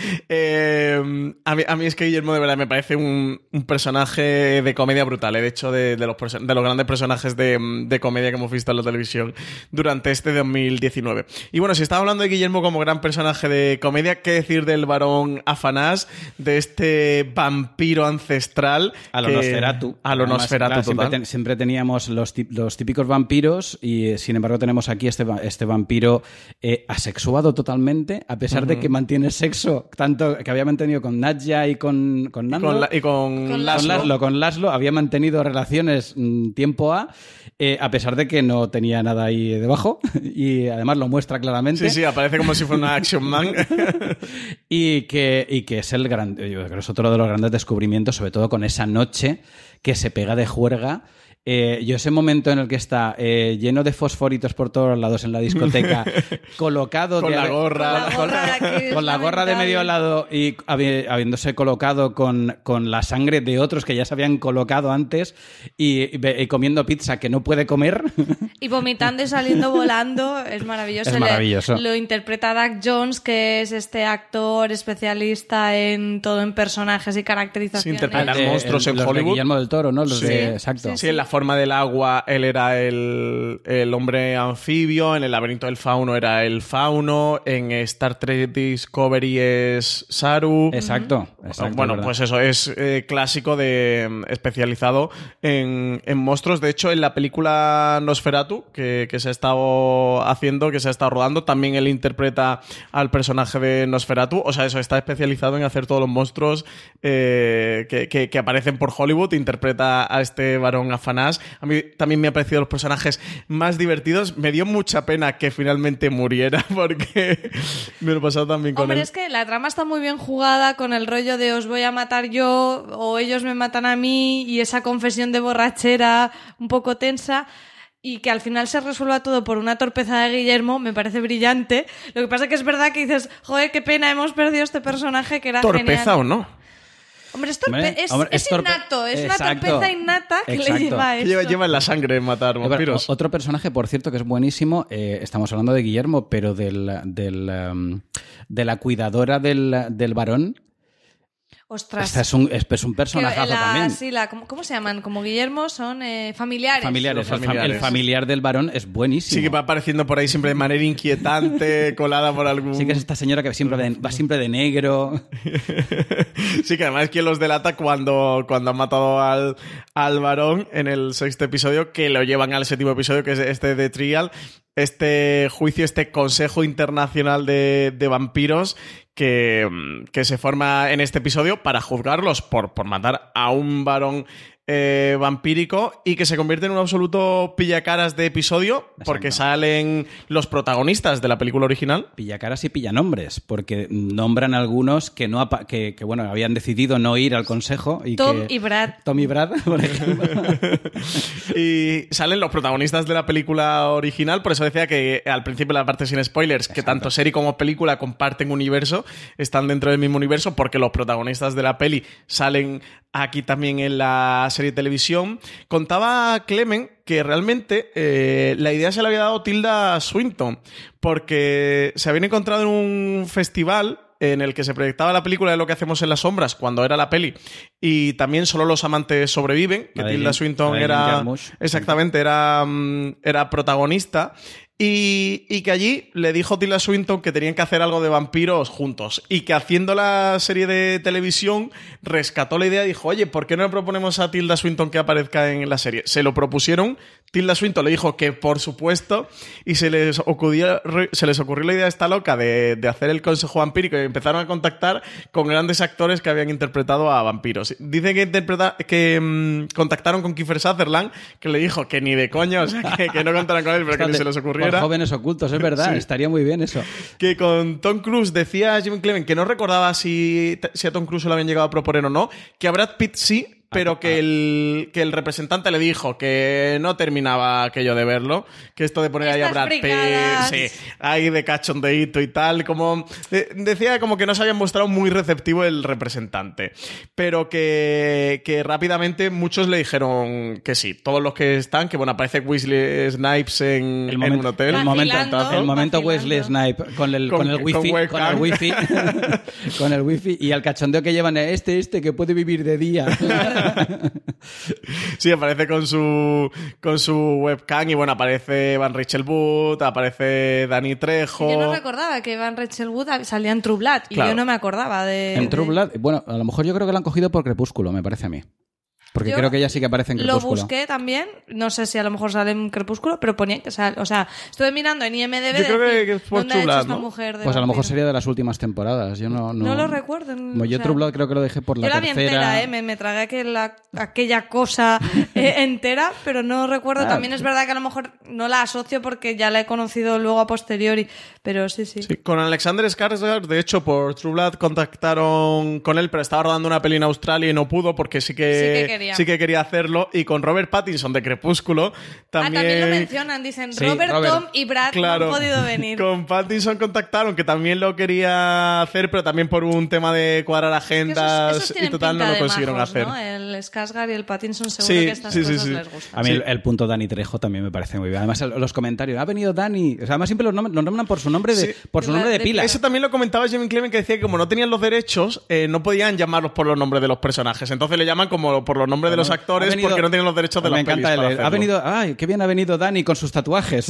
Eh, a, mí, a mí es que Guillermo de verdad me parece un, un personaje de comedia brutal, eh, de hecho de, de, los, de los grandes personajes de, de comedia que hemos visto en la televisión durante este dos mil diecinueve. Y bueno, si estaba hablando de Guillermo como gran personaje de comedia, ¿qué decir del varón Afanás, de este vampiro ancestral? A lo Nosferatu. A lo Nosferatu, claro, total. Siempre, ten, siempre teníamos los, los típicos vampiros y sin embargo tenemos aquí este, este vampiro eh, asexuado totalmente, a pesar uh-huh. de que mantiene sexo, tanto que había mantenido con Nadja y con, con Nando. Y con, la, y con, con Laszlo. Con Laszlo, con Laszlo había mantenido relaciones mm, tiempo A, eh, a pesar de que no tenía nada ahí debajo y además lo muestra claramente. Sí, sí, aparece como si fuera una action man. y, que, y que es el gran, yo creo que es otro de los grandes descubrimientos, sobre todo con esa noche que se pega de juerga. Eh, yo ese momento en el que está eh, lleno de fosforitos por todos lados en la discoteca, colocado con de, la gorra, con la gorra, con, con la gorra de medio lado y habi, habiéndose colocado con, con la sangre de otros que ya se habían colocado antes y, y, y comiendo pizza que no puede comer y vomitando y saliendo volando, es maravilloso. Es maravilloso. Le, lo interpreta Doug Jones, que es este actor especialista en todo, en personajes y caracterizaciones. Sí, interpreta de, monstruos el, en los Hollywood. De Guillermo del Toro, ¿no? Los sí. de, exacto. Sí, sí, en la forma del agua él era el, el hombre anfibio, en el laberinto del fauno era el fauno, en Star Trek Discovery es Saru. Exacto. exacto bueno, pues eso, es eh, clásico de especializado en, en monstruos. De hecho, en la película Nosferatu, que, que se ha estado haciendo, que se ha estado rodando, también él interpreta al personaje de Nosferatu. O sea, eso, está especializado en hacer todos los monstruos eh, que, que, que aparecen por Hollywood. Interpreta a este varón Afanás. A mí también me han parecido los personajes más divertidos. Me dio mucha pena que finalmente muriera porque me lo he pasado también con Hombre, él. es que la trama está muy bien jugada con el rollo de os voy a matar yo o ellos me matan a mí y esa confesión de borrachera un poco tensa. Y que al final se resuelva todo por una torpeza de Guillermo, me parece brillante. Lo que pasa es que es verdad que dices, joder, qué pena, hemos perdido este personaje que era ¿Torpeza genial. o no? Hombre, es, torpe- Hombre, es, hombre, es es torpe- innato, es Exacto. una torpeza innata que Exacto. le lleva a Que eso. lleva, lleva en la sangre matar vampiros. O- Otro personaje, por cierto, que es buenísimo, eh, estamos hablando de Guillermo, pero del, del, um, de la cuidadora del, del varón. Ostras. Este es un, es, es un Que personajazo la- también. sí, la- ¿cómo, cómo se llaman? Como Guillermo son eh, familiares. Familiares. Los El, fam- familiares. el familiar del varón es buenísimo. Sí que va apareciendo por ahí siempre de manera inquietante, colada por algún... Sí que es esta señora que siempre de- va siempre de negro. Sí, que además es quien los delata cuando, cuando han matado al, al varón en el sexto episodio, que lo llevan al séptimo episodio, que es este de Trial, este juicio, este Consejo Internacional de, de Vampiros que, que se forma en este episodio para juzgarlos por, por matar a un varón eh, vampírico y que se convierte en un absoluto pillacaras de episodio porque Exacto. salen los protagonistas de la película original. Pillacaras y pillanombres, porque nombran algunos que no apa- que, que bueno habían decidido no ir al consejo. Y Tom que- y Brad. Tom y Brad, por ejemplo. Y salen los protagonistas de la película original, por eso decía que al principio de la parte sin spoilers, que tanto serie como película comparten universo, están dentro del mismo universo, porque los protagonistas de la peli salen aquí también en la serie de televisión. Contaba Clemen que realmente eh, la idea se la había dado Tilda Swinton, porque se habían encontrado en un festival en el que se proyectaba la película de Lo que hacemos en las sombras, cuando era la peli, y también Solo los amantes sobreviven, que La de Tilda Jim- Swinton la de Jim era... Jarmusch. Exactamente, era, mm, era protagonista. Y, y que allí le dijo Tilda Swinton que tenían que hacer algo de vampiros juntos. Y que haciendo la serie de televisión rescató la idea y dijo, oye, ¿por qué no le proponemos a Tilda Swinton que aparezca en la serie? Se lo propusieron, Tilda Swinton le dijo que por supuesto, y se les ocurrió, se les ocurrió la idea esta loca de, de hacer el consejo vampírico y empezaron a contactar con grandes actores que habían interpretado a vampiros. Dicen que, interpreta, que mmm, contactaron con Kiefer Sutherland, que le dijo que ni de coño, o sea, que, que no contaran con él, pero que ni se les ocurrió. Por jóvenes ocultos, es verdad, Sí. estaría muy bien eso. Que con Tom Cruise decía Jimmy Clement que no recordaba si, si a Tom Cruise se lo habían llegado a proponer o no, que a Brad Pitt sí, pero que el, que el representante le dijo que no terminaba aquello de verlo, que esto de poner ahí a Estas Brad fricadas. Pitt, sí, ahí de cachondeíto y tal, como de- decía como que no se había mostrado muy receptivo el representante, pero que, que rápidamente muchos le dijeron que sí, todos los que están, que bueno, aparece Wesley Snipes en, El en momento- un hotel. el momento, Vacilando, el momento vacilando. Wesley Snipe con el, Con- con, el con wifi, con, webcam. el wifi, con el wifi y el cachondeo que llevan este, este que puede vivir de día. Sí, aparece con su con su webcam y bueno, aparece Van Rachel Wood, aparece Dani Trejo. Yo no recordaba que Van Rachel Wood salía en True Blood y Claro. yo no me acordaba de... En True de- Blood, bueno, a lo mejor yo creo que lo han cogido por Crepúsculo, me parece a mí. Porque Yo creo que ella sí que aparece en Lo Crepúsculo. busqué también, no sé si a lo mejor sale en Crepúsculo, pero ponía que sale, o sea, estuve mirando en I M D B Yo creo decir, que es por ¿dónde ha True hecho Blood, esta ¿no? mujer de Pues a lo mejor vampiro? sería de las últimas temporadas. Yo no, no, No lo recuerdo. Como yo o sea, True Blood creo que lo dejé por la yo la vi tercera. entera, ¿eh? me, me tragué aquella, aquella cosa eh, entera, pero no recuerdo. Ah, También es verdad que a lo mejor no la asocio porque ya la he conocido luego a posteriori, pero sí, sí. Sí, con Alexander Skarsgård, de hecho, por True Blood contactaron con él, pero estaba rodando una peli en Australia y no pudo porque sí que, Sí que quería. sí que quería hacerlo. Y con Robert Pattinson de Crepúsculo también... Ah, también lo mencionan, dicen Sí, Robert, Robert. Tom y Brad Claro, no han podido venir. con Pattinson contactaron, que también lo quería hacer, pero también por un tema de cuadrar Que esos- agendas esos y tienen total no pinta lo de consiguieron majos, hacer. ¿no? El Skarsgård y el Pattinson seguro Sí, que estas sí, sí, cosas sí. les gustan. A mí Sí. el, el punto Dani Trejo también me parece muy bien. Además, el- los comentarios. Ha venido Dani. O sea, además siempre los nombran, los nombran por su nombre de, Sí. por su De la- nombre de de pila. Eso también lo comentaba Jimmy Clement, que decía que como no tenían los derechos, eh, no podían llamarlos por los nombres de los personajes. Entonces le llaman como por los nombres de los Ha actores venido- porque no tienen los derechos de Me las encanta pelis el- para Ha hacerlo. venido. Ay, qué bien ha venido Dani con sus tatuajes.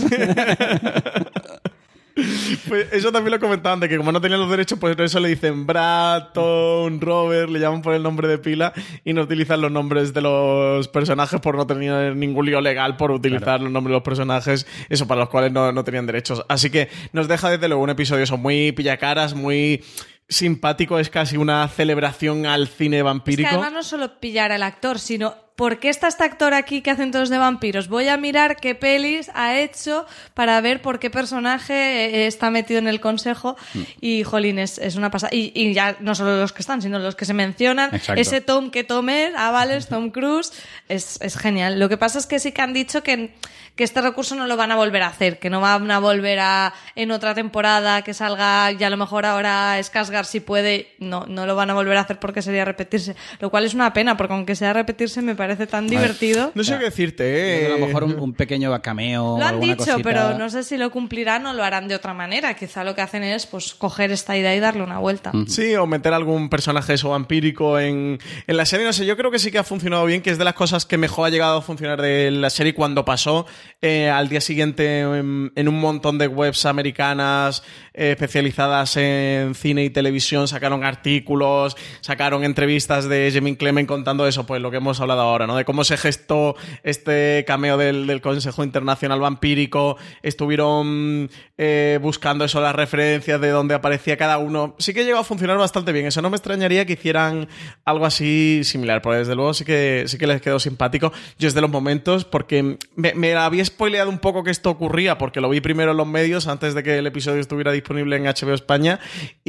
Pues eso también lo comentaban, de que como no tenían los derechos, pues por eso le dicen Brad, Tom, Robert, le llaman por el nombre de pila y no utilizan los nombres de los personajes por no tener ningún lío legal por utilizar los nombres de los personajes, eso para los cuales no, no tenían derechos. Así que nos deja desde luego un episodio eso muy pillacaras, muy simpático, es casi una celebración al cine Es vampírico. que además no solo pillar al actor, sino ¿por qué está este actor aquí que hacen todos de vampiros? Voy a mirar qué pelis ha hecho para ver por qué personaje está metido en el consejo. Mm. Y, jolín, es, es una pasada. Y, y ya no solo los que están, sino los que se mencionan. Exacto. Ese Tom que Tom es, ah, vale, es Tom Cruise. Es, es genial. Lo que pasa es que sí que han dicho que, que este recurso no lo van a volver a hacer, que no van a volver a en otra temporada que salga, y a lo mejor ahora Skarsgård si puede. No, no lo van a volver a hacer porque sería repetirse. Lo cual es una pena, porque aunque sea repetirse me parece parece tan divertido. No sé qué decirte, ¿eh? A lo mejor un, un pequeño cameo. Lo han alguna dicho, cosita. pero no sé si lo cumplirán o lo harán de otra manera. Quizá lo que hacen es pues coger esta idea y darle una vuelta. Sí, o meter algún personaje eso vampírico en, en la serie. No sé, yo creo que sí que ha funcionado bien, que es de las cosas que mejor ha llegado a funcionar de la serie cuando pasó eh, al día siguiente en, en un montón de webs americanas eh, especializadas en cine y televisión. Sacaron artículos, sacaron entrevistas de Jemaine Clement contando eso, pues lo que hemos hablado ahora, ¿no? De cómo se gestó este cameo del, del Consejo Internacional Vampírico. Estuvieron eh, buscando eso, las referencias de dónde aparecía cada uno. Sí que llegó a funcionar bastante bien. Eso no me extrañaría que hicieran algo así similar, porque desde luego sí que, sí que les quedó simpático. Yo es de los momentos, porque me, me había spoileado un poco que esto ocurría, porque lo vi primero en los medios antes de que el episodio estuviera disponible en H B O España,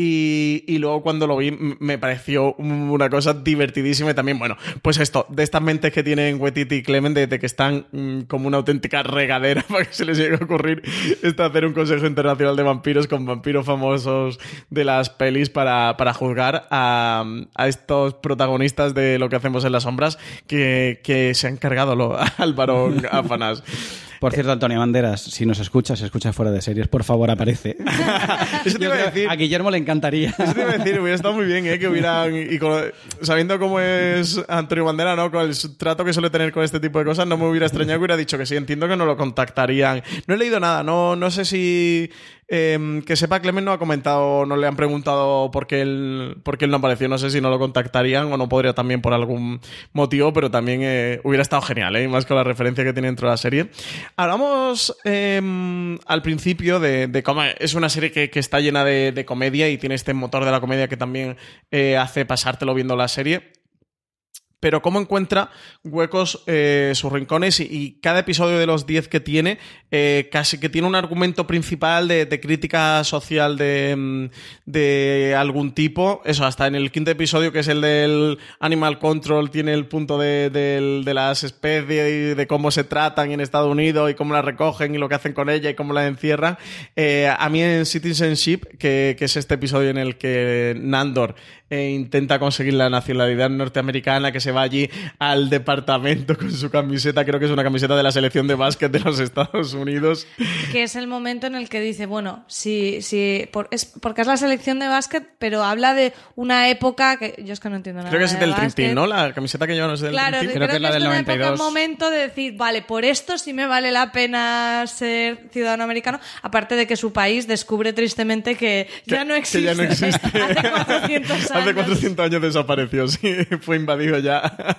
y, y luego cuando lo vi me pareció una cosa divertidísima. Y también, bueno, pues esto, de estas mentes que tienen Waititi y Clement, de, de que están mmm, como una auténtica regadera para que se les llegue a ocurrir esto, hacer un Consejo Internacional de Vampiros con vampiros famosos de las pelis para, para juzgar a, a estos protagonistas de Lo que hacemos en las sombras que, que se han cargado lo, al varón Afanás. Por cierto, Antonio Banderas, si nos escuchas, escucha Fuera de Series, por favor, aparece. Eso te iba a decir. A Guillermo le encantaría. Eso te iba a decir, hubiera estado muy bien, ¿eh? Que hubieran... Y con, sabiendo cómo es Antonio Banderas, ¿no? Con el trato que suele tener con este tipo de cosas, no me hubiera extrañado que hubiera dicho que sí. Entiendo que no lo contactarían. No he leído nada, no, no sé si... Eh, que sepa, Clement no ha comentado, no le han preguntado por qué él, por qué él no apareció. No sé si no lo contactarían o no podría también por algún motivo, pero también eh, hubiera estado genial, ¿eh? Más con la referencia que tiene dentro de la serie. Hablamos eh, al principio de, de cómo es una serie que, que está llena de, de comedia y tiene este motor de la comedia que también eh, hace pasártelo viendo la serie. Pero cómo encuentra huecos eh, sus rincones, y, y cada episodio de los diez que tiene eh, casi que tiene un argumento principal de, de crítica social de, de algún tipo. Eso, hasta en el quinto episodio, que es el del Animal Control, tiene el punto de, de, de las especies y de cómo se tratan en Estados Unidos y cómo las recogen y lo que hacen con ella y cómo las encierran. Eh, a mí en Citizenship, que, que es este episodio en el que Nandor eh, intenta conseguir la nacionalidad norteamericana, que se va allí al departamento con su camiseta, creo que es una camiseta de la selección de básquet de los Estados Unidos. Que es el momento en el que dice, bueno, sí, sí, por, es, porque es la selección de básquet, pero habla de una época que yo es que no entiendo nada. Creo que es de del básquet. Trintín, ¿no? La camiseta que llevan es del claro, Trintín. Creo, creo que, que es la del noventa y dos. Es un momento de decir, vale, por esto sí me vale la pena ser ciudadano americano, aparte de que su país descubre tristemente que, que ya no existe. Que ya no existe. Hace cuatrocientos años. Hace cuatrocientos años desapareció, sí, fue invadido ya.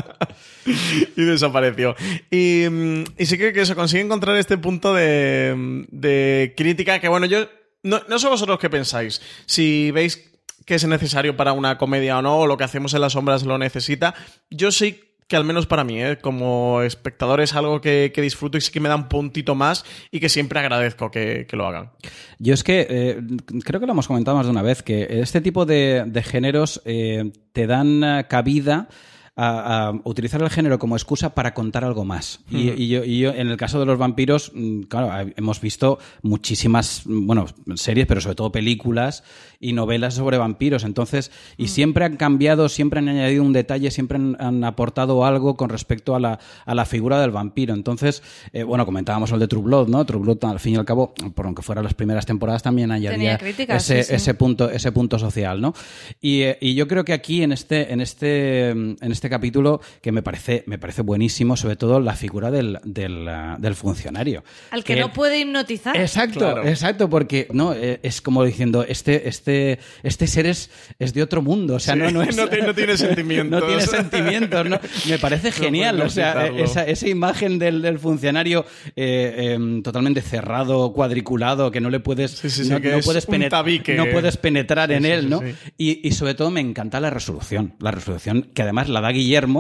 Y desapareció. Y, y sí que, que se consigue encontrar este punto de, de crítica que, bueno, yo... No, no sé vosotros qué pensáis. Si veis que es necesario para una comedia o no, o Lo que hacemos en las sombras lo necesita. Yo sí que, al menos para mí, ¿eh? Como espectador, es algo que, que disfruto y sí que me da un puntito más y que siempre agradezco que, que lo hagan. Yo es que eh, creo que lo hemos comentado más de una vez, que este tipo de, de géneros eh, te dan cabida a, a utilizar el género como excusa para contar algo más. Mm. Y, y, yo, y yo, en el caso de los vampiros, claro, hemos visto muchísimas, bueno, series, pero sobre todo películas y novelas sobre vampiros. Entonces, y mm. siempre han cambiado, siempre han añadido un detalle, siempre han, han aportado algo con respecto a la, a la figura del vampiro. Entonces, eh, bueno, comentábamos el de True Blood, ¿no? True Blood, al fin y al cabo, por aunque fueran las primeras temporadas, también añadía críticas, ese, sí, sí. ese punto, ese punto social, ¿no? Y, eh, y yo creo que aquí, en este, en este, en este capítulo, que me parece, me parece buenísimo, sobre todo la figura del, del, uh, del funcionario. Al que, que no puede hipnotizar. Exacto, claro. exacto, porque no eh, es como diciendo, este, este, este ser es, es de otro mundo, o sea, sí, no, no, es, no, te, no tiene sentimientos. No tiene sentimientos, ¿no? Me parece genial, no o sea, esa, esa imagen del, del funcionario eh, eh, totalmente cerrado, cuadriculado, que no le puedes, sí, sí, sí, no, que no, es puedes un penet- tabique. no puedes penetrar sí, en sí, él, sí, ¿no? Sí. Y, y sobre todo me encanta la resolución, la resolución que además la da Guillermo,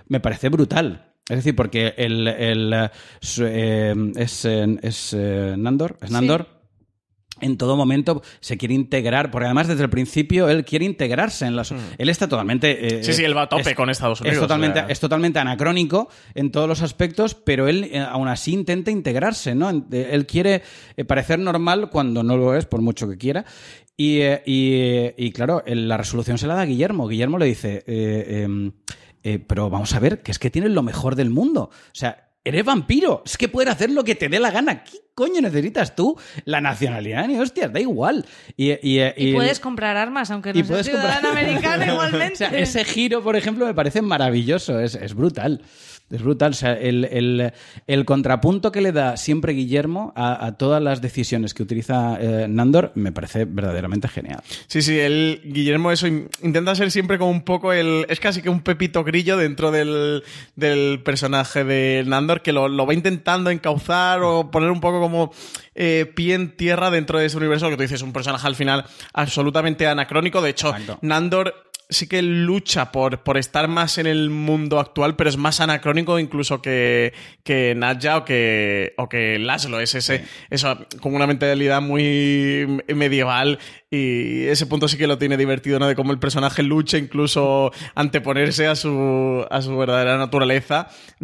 me parece brutal. Es decir, porque el, el, el eh, es, es eh, Nandor, es Nandor. Sí. En todo momento se quiere integrar, porque además desde el principio él quiere integrarse en la... Mm. Él está totalmente... Eh, sí, sí, él va a tope es, con Estados Unidos. Es totalmente, o sea... es totalmente anacrónico en todos los aspectos, pero él eh, aún así intenta integrarse, ¿no? Él quiere eh, parecer normal cuando no lo es, por mucho que quiera. Y, eh, y, y claro, la resolución se la da a Guillermo. Guillermo le dice, eh, eh, eh, pero vamos a ver, que es que tienes lo mejor del mundo. O sea... Eres vampiro, es que puedes hacer lo que te dé la gana. ¿Qué coño necesitas tú? La nacionalidad, ni hostias, da igual. Y, y, y, y puedes el... comprar armas, aunque no seas ciudadano comprar... americano igualmente. O sea, ese giro, por ejemplo, me parece maravilloso, es, es brutal. Es brutal. O sea, el, el, el contrapunto que le da siempre Guillermo a, a todas las decisiones que utiliza eh, Nandor me parece verdaderamente genial. Sí, sí, el Guillermo eso intenta ser siempre como un poco el... Es casi que un pepito grillo dentro del, del personaje de Nandor que lo, lo va intentando encauzar o poner un poco como eh, pie en tierra dentro de ese universo. Lo que tú dices, un personaje al final absolutamente anacrónico. De hecho, Exacto. Nandor... sí que lucha por, por estar más en el mundo actual, pero es más anacrónico incluso que, que Nadja o que, o que Laszlo. Es ese, sí. Eso, con una mentalidad muy medieval, y ese punto sí que lo tiene divertido, ¿no? De cómo el personaje lucha incluso anteponerse a su, a su verdadera naturaleza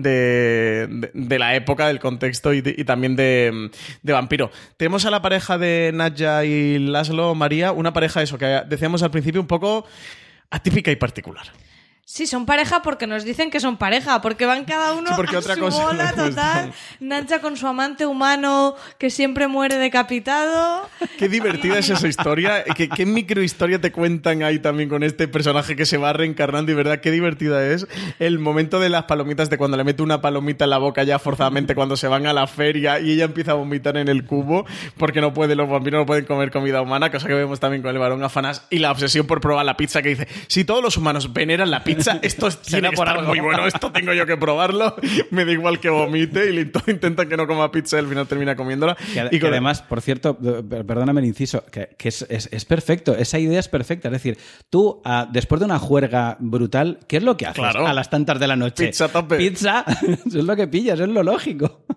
de, de, de la época, del contexto y, de, y también de, de vampiro. Tenemos a la pareja de Nadja y Laszlo, María, una pareja, eso, que decíamos al principio, un poco atípica y particular. Sí, son pareja porque nos dicen que son pareja, porque van cada uno sí, a otra su cosa bola total. Nadja con su amante humano que siempre muere decapitado. Qué divertida es esa historia. ¿Qué, qué microhistoria te cuentan ahí también con este personaje que se va reencarnando? Y verdad, qué divertida es el momento de las palomitas, de cuando le mete una palomita en la boca ya forzadamente cuando se van a la feria y ella empieza a vomitar en el cubo porque no puede, los vampiros no pueden comer comida humana, cosa que vemos también con el varón Afanás, y la obsesión por probar la pizza, que dice, si todos los humanos veneran la pizza, esto tiene que estar muy bueno, esto tengo yo que probarlo, me da igual que vomite, y le intentan que no coma pizza y al final termina comiéndola. Que, y que además, por cierto, perdóname el inciso, que, que es, es, es perfecto, esa idea es perfecta. Es decir, tú, uh, después de una juerga brutal, ¿qué es lo que haces claro. a las tantas de la noche? Pizza tope. Pizza, eso es lo que pillas, es lo lógico.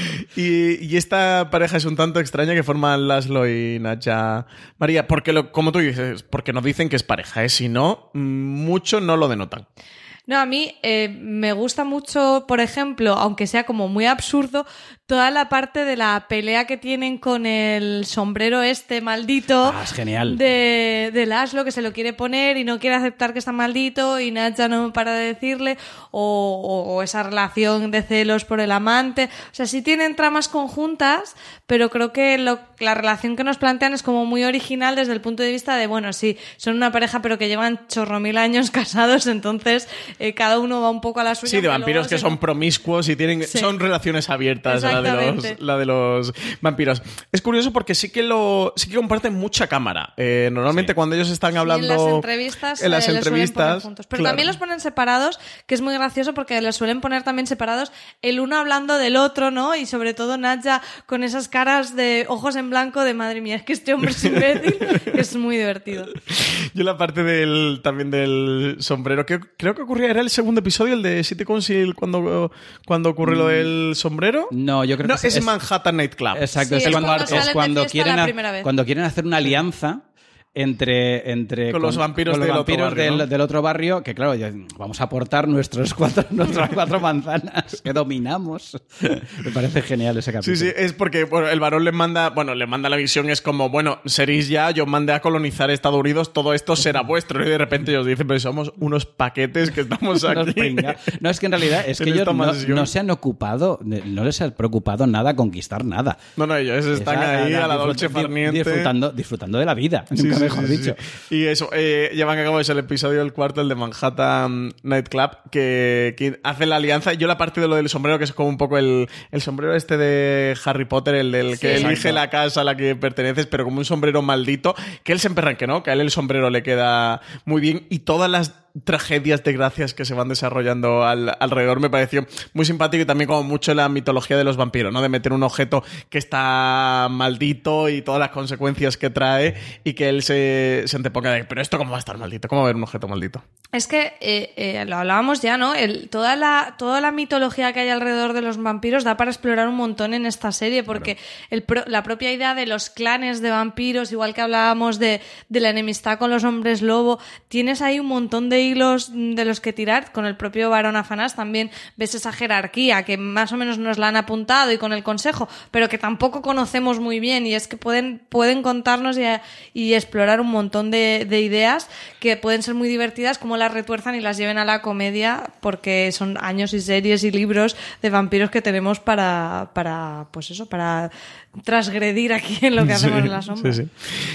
Y, y esta pareja es un tanto extraña que forman Laszlo y Nadja, María, porque lo, como tú dices, porque nos dicen que es pareja, ¿eh? Si no, mucho no lo denotan. No, a mí eh, me gusta mucho, por ejemplo, aunque sea como muy absurdo, toda la parte de la pelea que tienen con el sombrero este maldito. Ah, es genial. De, de Laszlo, que se lo quiere poner y no quiere aceptar que está maldito y Nadja no para de decirle, o, o, o esa relación de celos por el amante. O sea, sí tienen tramas conjuntas, pero creo que lo, la relación que nos plantean es como muy original desde el punto de vista de, bueno, sí, son una pareja pero que llevan chorro mil años casados, entonces eh, cada uno va un poco a la suya. Sí, de vampiros que se... son promiscuos y tienen sí. son relaciones abiertas. La de, los, la de los vampiros. Es curioso porque sí que lo sí que comparten mucha cámara. Eh, normalmente sí. cuando ellos están hablando... Sí, en las entrevistas, en las eh, entrevistas juntos. Pero claro. también los ponen separados, que es muy gracioso porque los suelen poner también separados, el uno hablando del otro, ¿no? Y sobre todo Nadja con esas caras de ojos en blanco de madre mía, es que este hombre es imbécil, que es muy divertido. Yo la parte del también del sombrero, que creo que ocurría, era el segundo episodio, el de City Council, cuando, cuando ocurre lo del sombrero. No, yo creo no, que es, es Manhattan Nightclub. Exacto, sí, es, cuando, cuando, es cuando, quieren a, cuando quieren hacer una alianza entre, entre con, con los vampiros, con los del, vampiros otro barrio, del, ¿no? del otro barrio, que claro, ya, vamos a aportar nuestros cuatro, nuestras cuatro manzanas que dominamos. Me parece genial ese capítulo. Sí, sí, es porque bueno, el varón les manda, bueno, le manda la visión, es como, bueno, seréis ya, yo mandé a colonizar Estados Unidos, todo esto será vuestro, y de repente ellos dicen, pero somos unos paquetes que estamos aquí. No, es que en realidad es que ellos no, no se han ocupado, no les ha preocupado nada conquistar nada. No, no, ellos están Esa, ahí a la dolce farniente. Disfrutando, disfrutando de la vida, sí, nunca sí, mejor sí, dicho. Sí. Y eso, eh, llevan a cabo eso, el episodio del cuarto, el de Manhattan Nightclub, que, que hace la alianza. Yo la parte de lo del sombrero, que es como un poco el, el sombrero este de Harry Potter, el del sí, que exacto. elige la casa a la que perteneces, pero como un sombrero maldito, que él se emperran que no, que a él el sombrero le queda muy bien, y todas las tragedias, desgracias que se van desarrollando al, alrededor. Me pareció muy simpático y también como mucho la mitología de los vampiros, ¿no? De meter un objeto que está maldito y todas las consecuencias que trae y que él se, se anteponga de, pero esto cómo va a estar maldito, cómo va a haber un objeto maldito. Es que eh, eh, lo hablábamos ya, ¿no? El, toda, la, toda la mitología que hay alrededor de los vampiros da para explorar un montón en esta serie, porque claro. el pro, la propia idea de los clanes de vampiros, igual que hablábamos de, de la enemistad con los hombres lobo, tienes ahí un montón de hilos de los que tirar. Con el propio Barón Afanás también ves esa jerarquía que más o menos nos la han apuntado y con el consejo, pero que tampoco conocemos muy bien, y es que pueden, pueden contarnos y, y explorar un montón de, de ideas que pueden ser muy divertidas, como las retuerzan y las lleven a la comedia, porque son años y series y libros de vampiros que tenemos para, para pues eso, para transgredir aquí en lo que hacemos sí, en la sombra. Sí, sí.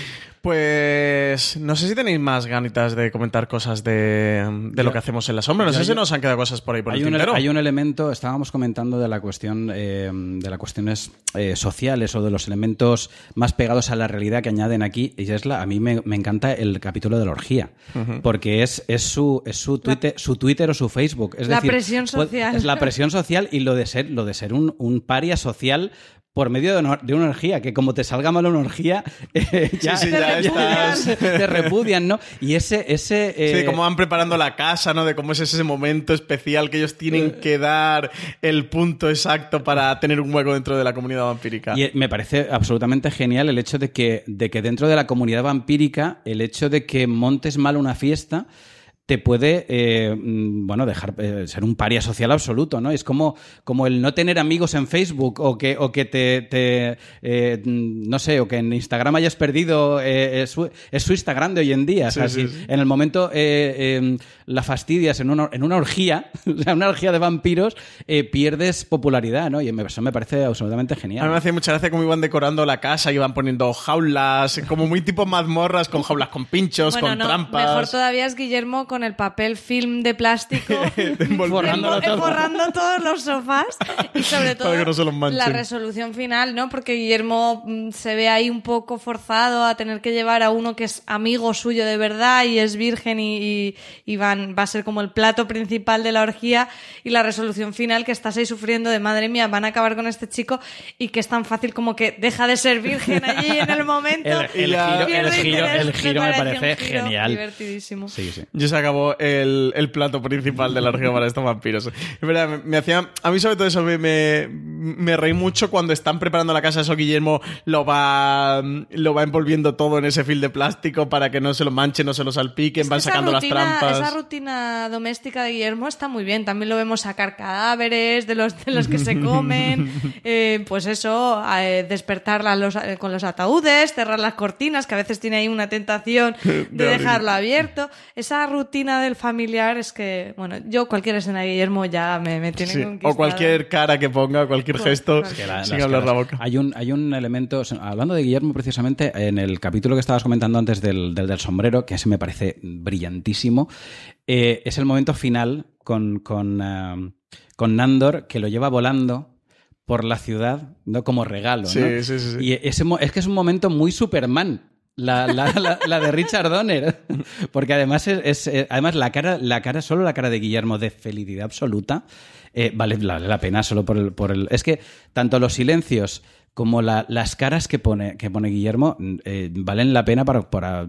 Pues no sé si tenéis más ganitas de comentar cosas de, de lo que hacemos en la sombra. No sé si nos han quedado cosas por ahí por hay el un, tintero. Hay un elemento, estábamos comentando de la cuestión eh, de las cuestiones eh, sociales o de los elementos más pegados a la realidad que añaden aquí, y es la, a mí me, me encanta el capítulo de la orgía, uh-huh. porque es, es, su, es su, Twitter, la, su Twitter o su Facebook. Es la decir, presión social. Es la presión social y lo de ser, lo de ser un, un paria social por medio de una, de una orgía, que como te salga mal una orgía, eh, ya, sí, sí, ya estás... te repudian, ¿no? Y ese... ese eh... Sí, de cómo van preparando la casa, ¿no? De cómo es ese momento especial que ellos tienen que dar el punto exacto para tener un hueco dentro de la comunidad vampírica. Y me parece absolutamente genial el hecho de que, de que dentro de la comunidad vampírica, el hecho de que montes mal una fiesta te puede, eh, bueno, dejar eh, ser un paria social absoluto, ¿no? Es como, como el no tener amigos en Facebook o que, o que te, te eh, no sé, o que en Instagram hayas perdido, eh, es, su, es su Instagram de hoy en día. Sí, o sea, sí, si sí. En el momento eh, eh, la fastidias en una, en una orgía, o sea, una orgía de vampiros, eh, pierdes popularidad, ¿no? Y eso me parece absolutamente genial. A mí me hacía mucha gracia cómo iban decorando la casa, iban poniendo jaulas, como muy tipo mazmorras, con jaulas con pinchos, bueno, con no, trampas. Mejor todavía es Guillermo con el papel film de plástico forrando, todo. forrando todos los sofás y sobre todo no se los la resolución final, ¿no? Porque Guillermo se ve ahí un poco forzado a tener que llevar a uno que es amigo suyo de verdad y es virgen y, y, y van, va a ser como el plato principal de la orgía, y la resolución final que estás ahí sufriendo de madre mía, van a acabar con este chico, y que es tan fácil como que deja de ser virgen allí en el momento. El, el giro, el giro, el giro me, me parece giro genial. Divertidísimo. Sí, sí. Yo se acabó el, el plato principal de la orgía para estos vampiros. Es verdad, me, me hacía... A mí sobre todo eso me, me, me reí mucho cuando están preparando la casa. Eso Guillermo lo va lo va envolviendo todo en ese film de plástico para que no se lo manchen, no se lo salpiquen, es van sacando rutina, las trampas. Esa rutina doméstica de Guillermo está muy bien. También lo vemos sacar cadáveres de los, de los que se comen. eh, pues eso, eh, despertar los, eh, con los ataúdes, cerrar las cortinas, que a veces tiene ahí una tentación de, de dejarlo abierto. Esa rutina del familiar es que, bueno, yo cualquier escena de Guillermo ya me, me tiene sí, conquistado. o cualquier cara que ponga, cualquier Pues, gesto, claro. que la, sin hablar caras. La boca. Hay un, hay un elemento, hablando de Guillermo precisamente, en el capítulo que estabas comentando antes del, del, del sombrero, que ese me parece brillantísimo, eh, es el momento final con, con, uh, con Nandor, que lo lleva volando por la ciudad, ¿no? Como regalo, sí, ¿no? Sí, sí, sí. Y ese, es que es un momento muy Superman. La, la, la, la de Richard Donner, porque además es, es además la cara, la cara, solo la cara de Guillermo de felicidad absoluta, eh, vale, vale la pena solo por el, por el. Es que tanto los silencios como la, las caras que pone, que pone Guillermo eh, valen la pena para, para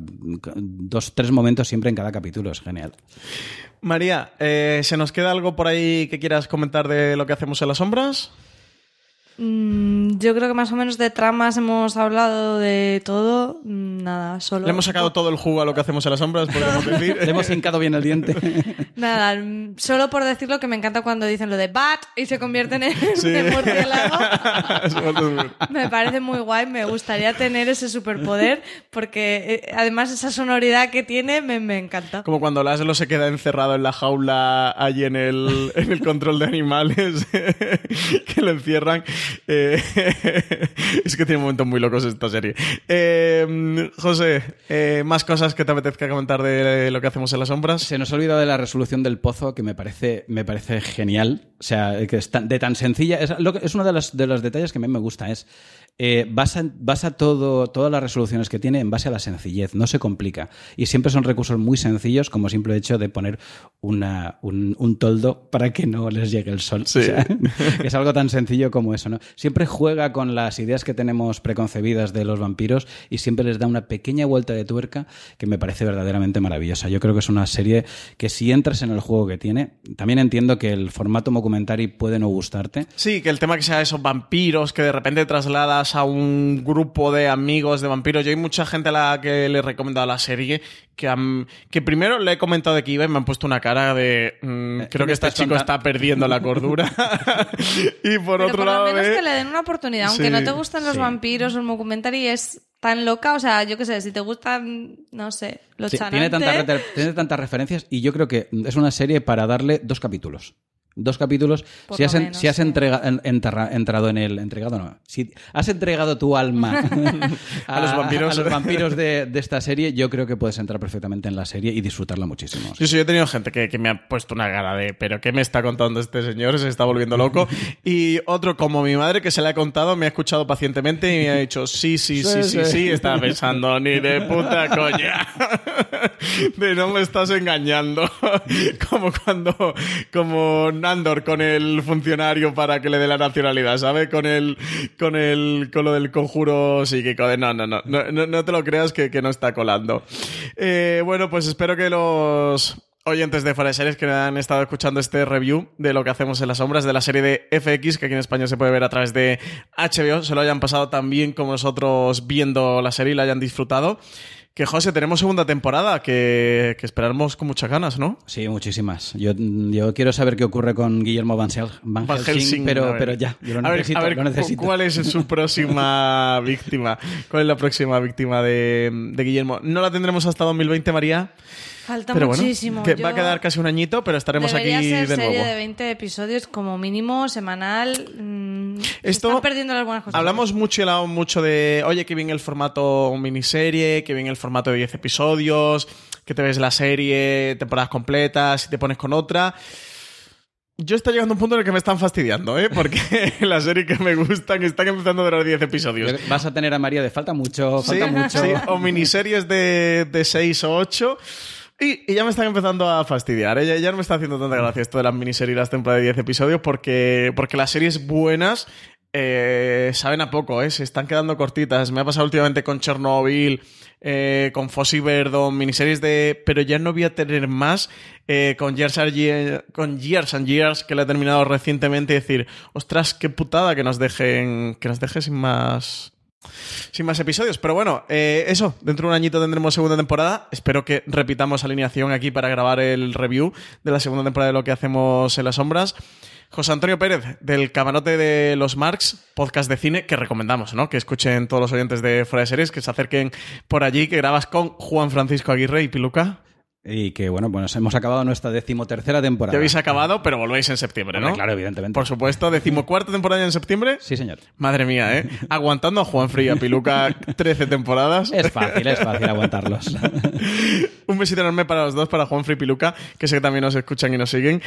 dos, tres momentos siempre en cada capítulo. Es genial. María, eh, ¿se nos queda algo por ahí que quieras comentar de lo que hacemos en las sombras? Mm, yo creo que más o menos de tramas hemos hablado de todo. Nada, solo... Le hemos sacado todo el jugo a lo que hacemos en las sombras, podemos decir. Le hemos hincado bien el diente. Nada, solo por decirlo, que me encanta cuando dicen lo de bat y se convierten en sí. murciélago. Me parece muy guay, me gustaría tener ese superpoder, porque eh, además esa sonoridad que tiene me, me encanta. Como cuando Laszlo se queda encerrado en la jaula allí en el, en el control de animales, que lo encierran. Eh, es que tiene momentos muy locos esta serie. Eh, José, eh, ¿más cosas que te apetezca comentar de lo que hacemos en las sombras? Se nos ha olvidado de la resolución del pozo, que me parece, me parece genial. O sea, que es tan, de tan sencilla. Es, lo que, es uno de los, de los detalles que a mí me gusta. Es eh, basa, basa todo, todas las resoluciones que tiene en base a la sencillez. No se complica. Y siempre son recursos muy sencillos, como simple hecho de poner una, un, un toldo para que no les llegue el sol. Sí. O sea, es algo tan sencillo como eso, ¿no? Siempre juega con las ideas que tenemos preconcebidas de los vampiros y siempre les da una pequeña vuelta de tuerca que me parece verdaderamente maravillosa. Yo creo que es una serie que si entras en el juego que tiene, también entiendo que el formato mockumentary puede no gustarte. Sí, que el tema que sea esos vampiros que de repente trasladas a un grupo de amigos de vampiros. Yo hay mucha gente a la que le he recomendado la serie que, um, que primero le he comentado de que iba y me han puesto una cara de mmm, eh, creo que este chico está perdiendo la cordura. Y por Pero otro por lado lo menos de... que le den una oportunidad, aunque Sí, no te gusten los sí. vampiros o el mockumentary, es tan loca, o sea, yo qué sé, si te gustan, no sé, los Sí, chanantes... tiene, tantas, re- tiene tantas referencias y yo creo que es una serie para darle dos capítulos. Dos capítulos. Por Si lo has, en- menos, si has sí. entrega- en- enterra- entrado en el... Entregado no. Si has entregado tu alma A los vampiros. a los vampiros de, de esta serie, yo creo que puedes entrar perfectamente en la serie y disfrutarla muchísimo. Sí, sí, yo he tenido gente que, que me ha puesto una cara de ¿pero qué me está contando este señor? Se está volviendo loco. Y otro, como mi madre, que se le ha contado, me ha escuchado pacientemente y me ha dicho sí, sí, sí, sí, sí, sí. Estaba pensando, ni de puta coña. De no me estás engañando. Como cuando... Como Nandor con el funcionario para que le dé la nacionalidad, ¿sabes? Con el... Con el... Con lo del conjuro psíquico. De no, no, no. No, no, no te lo creas que, que no está colando. Eh, bueno, pues espero que los... oyentes de Fuera de Series que han estado escuchando este review de lo que hacemos en las sombras de la serie de F X, que aquí en España se puede ver a través de H B O, se lo hayan pasado tan bien como nosotros viendo la serie y la hayan disfrutado. Que, José, tenemos segunda temporada que, que esperamos con muchas ganas, ¿no? Sí, muchísimas. Yo, yo quiero saber qué ocurre con Guillermo Van, Hel- Van Van Helsing, Helsing, a pero, ver. pero ya, yo lo A ver, necesito, a ver, lo necesito. ¿cuál es su próxima víctima? ¿Cuál es la próxima víctima de, de Guillermo? No la tendremos hasta dos mil veinte, María. Falta Pero bueno, muchísimo. que Yo- va a quedar casi un añito, pero estaremos Debería aquí ser de serie nuevo. de veinte episodios como mínimo, semanal. Mm, se Esto- están perdiendo las buenas cosas. Hablamos mucho y hablamos mucho de, oye, que bien el formato miniserie, que bien el formato de diez episodios, que te ves la serie, temporadas completas y te pones con otra. Yo estoy llegando a un punto en el que me están fastidiando, ¿eh? Porque las series que me gustan están empezando a durar diez episodios. Vas a tener a María de falta mucho, falta Sí, mucho. sí, o miniseries de, de seis o ocho. Y, y ya me están empezando a fastidiar, ¿eh? Ya, ya no me está haciendo tanta gracia esto de las miniseries y las temporadas de diez episodios porque, porque las series buenas eh, saben a poco, ¿eh? Se están quedando cortitas. Me ha pasado últimamente con Chernobyl, eh, con Fossey Verdon, miniseries de... Pero ya no voy a tener más eh, con, Years and Years, con Years and Years, que la he terminado recientemente, y decir, ostras, qué putada que nos dejen, que nos dejen sin más... Sin más episodios, pero bueno, eh, eso, dentro de un añito tendremos segunda temporada. Espero que repitamos alineación aquí para grabar el review de la segunda temporada de lo que hacemos en las sombras. José Antonio Pérez, del Camarote de los Marx, podcast de cine que recomendamos, ¿no? Que escuchen todos los oyentes de Fuera de Series, que se acerquen por allí, que grabas con Juan Francisco Aguirre y Piluca. Y que, bueno, pues hemos acabado nuestra decimotercera temporada. Ya habéis acabado, pero volvéis en septiembre, ¿no? Hombre, claro, evidentemente. Por supuesto, decimocuarta temporada ya en septiembre. Sí, señor. Madre mía, ¿eh? Aguantando a Juan Fría Piluca trece temporadas. Es fácil, es fácil aguantarlos. Un besito enorme para los dos, para Juan Fría y Piluca, que sé que también nos escuchan y nos siguen.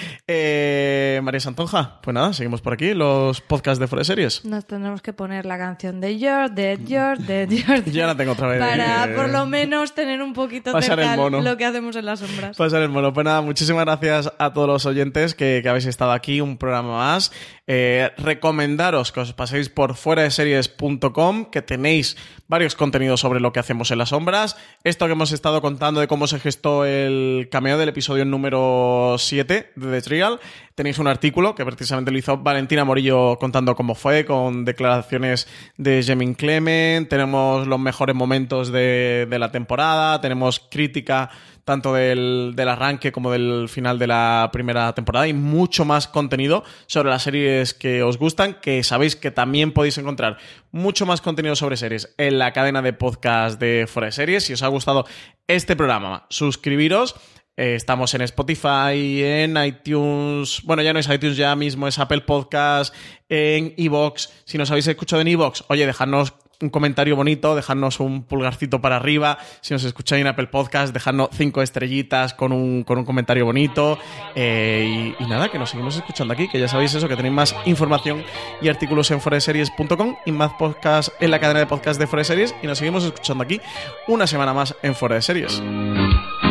Eh, María Santonja, pues nada, seguimos por aquí, los podcasts de Fuera de Series. Nos tendremos que poner la canción de You're Dead, You're Dead, You're Dead. Ya la tengo otra vez. Para Eh, por lo menos tener un poquito pasar el cerca mono. lo que hacemos en las sombras. Pasar el mono. Pues nada, muchísimas gracias a todos los oyentes que, que habéis estado aquí, un programa más. Eh, recomendaros que os paséis por fuera de series punto com, que tenéis varios contenidos sobre lo que hacemos en las sombras. Esto que hemos estado contando de cómo se gestó el cameo del episodio número siete de The Trial. Tenéis un artículo que precisamente lo hizo Valentina Morillo contando cómo fue, con declaraciones de Jemin Clement. Tenemos los mejores momentos de, de la temporada. Tenemos crítica tanto del, del arranque como del final de la primera temporada y mucho más contenido sobre las series que os gustan, que sabéis que también podéis encontrar mucho más contenido sobre series en la cadena de podcast de Fuera de Series. Si os ha gustado este programa, suscribiros. Eh, estamos en Spotify, en iTunes, bueno, ya no es iTunes, ya mismo es Apple Podcast, en iVoox. Si nos habéis escuchado en iVoox, oye, dejadnos un comentario bonito, dejadnos un pulgarcito para arriba. Si nos escucháis en Apple Podcast, dejadnos cinco estrellitas con un, con un comentario bonito. Eh, y, y nada, que nos seguimos escuchando aquí, que ya sabéis eso, que tenéis más información y artículos en foreseries punto com y más podcast en la cadena de podcast de Foreseries, y nos seguimos escuchando aquí una semana más en Fuera de Series.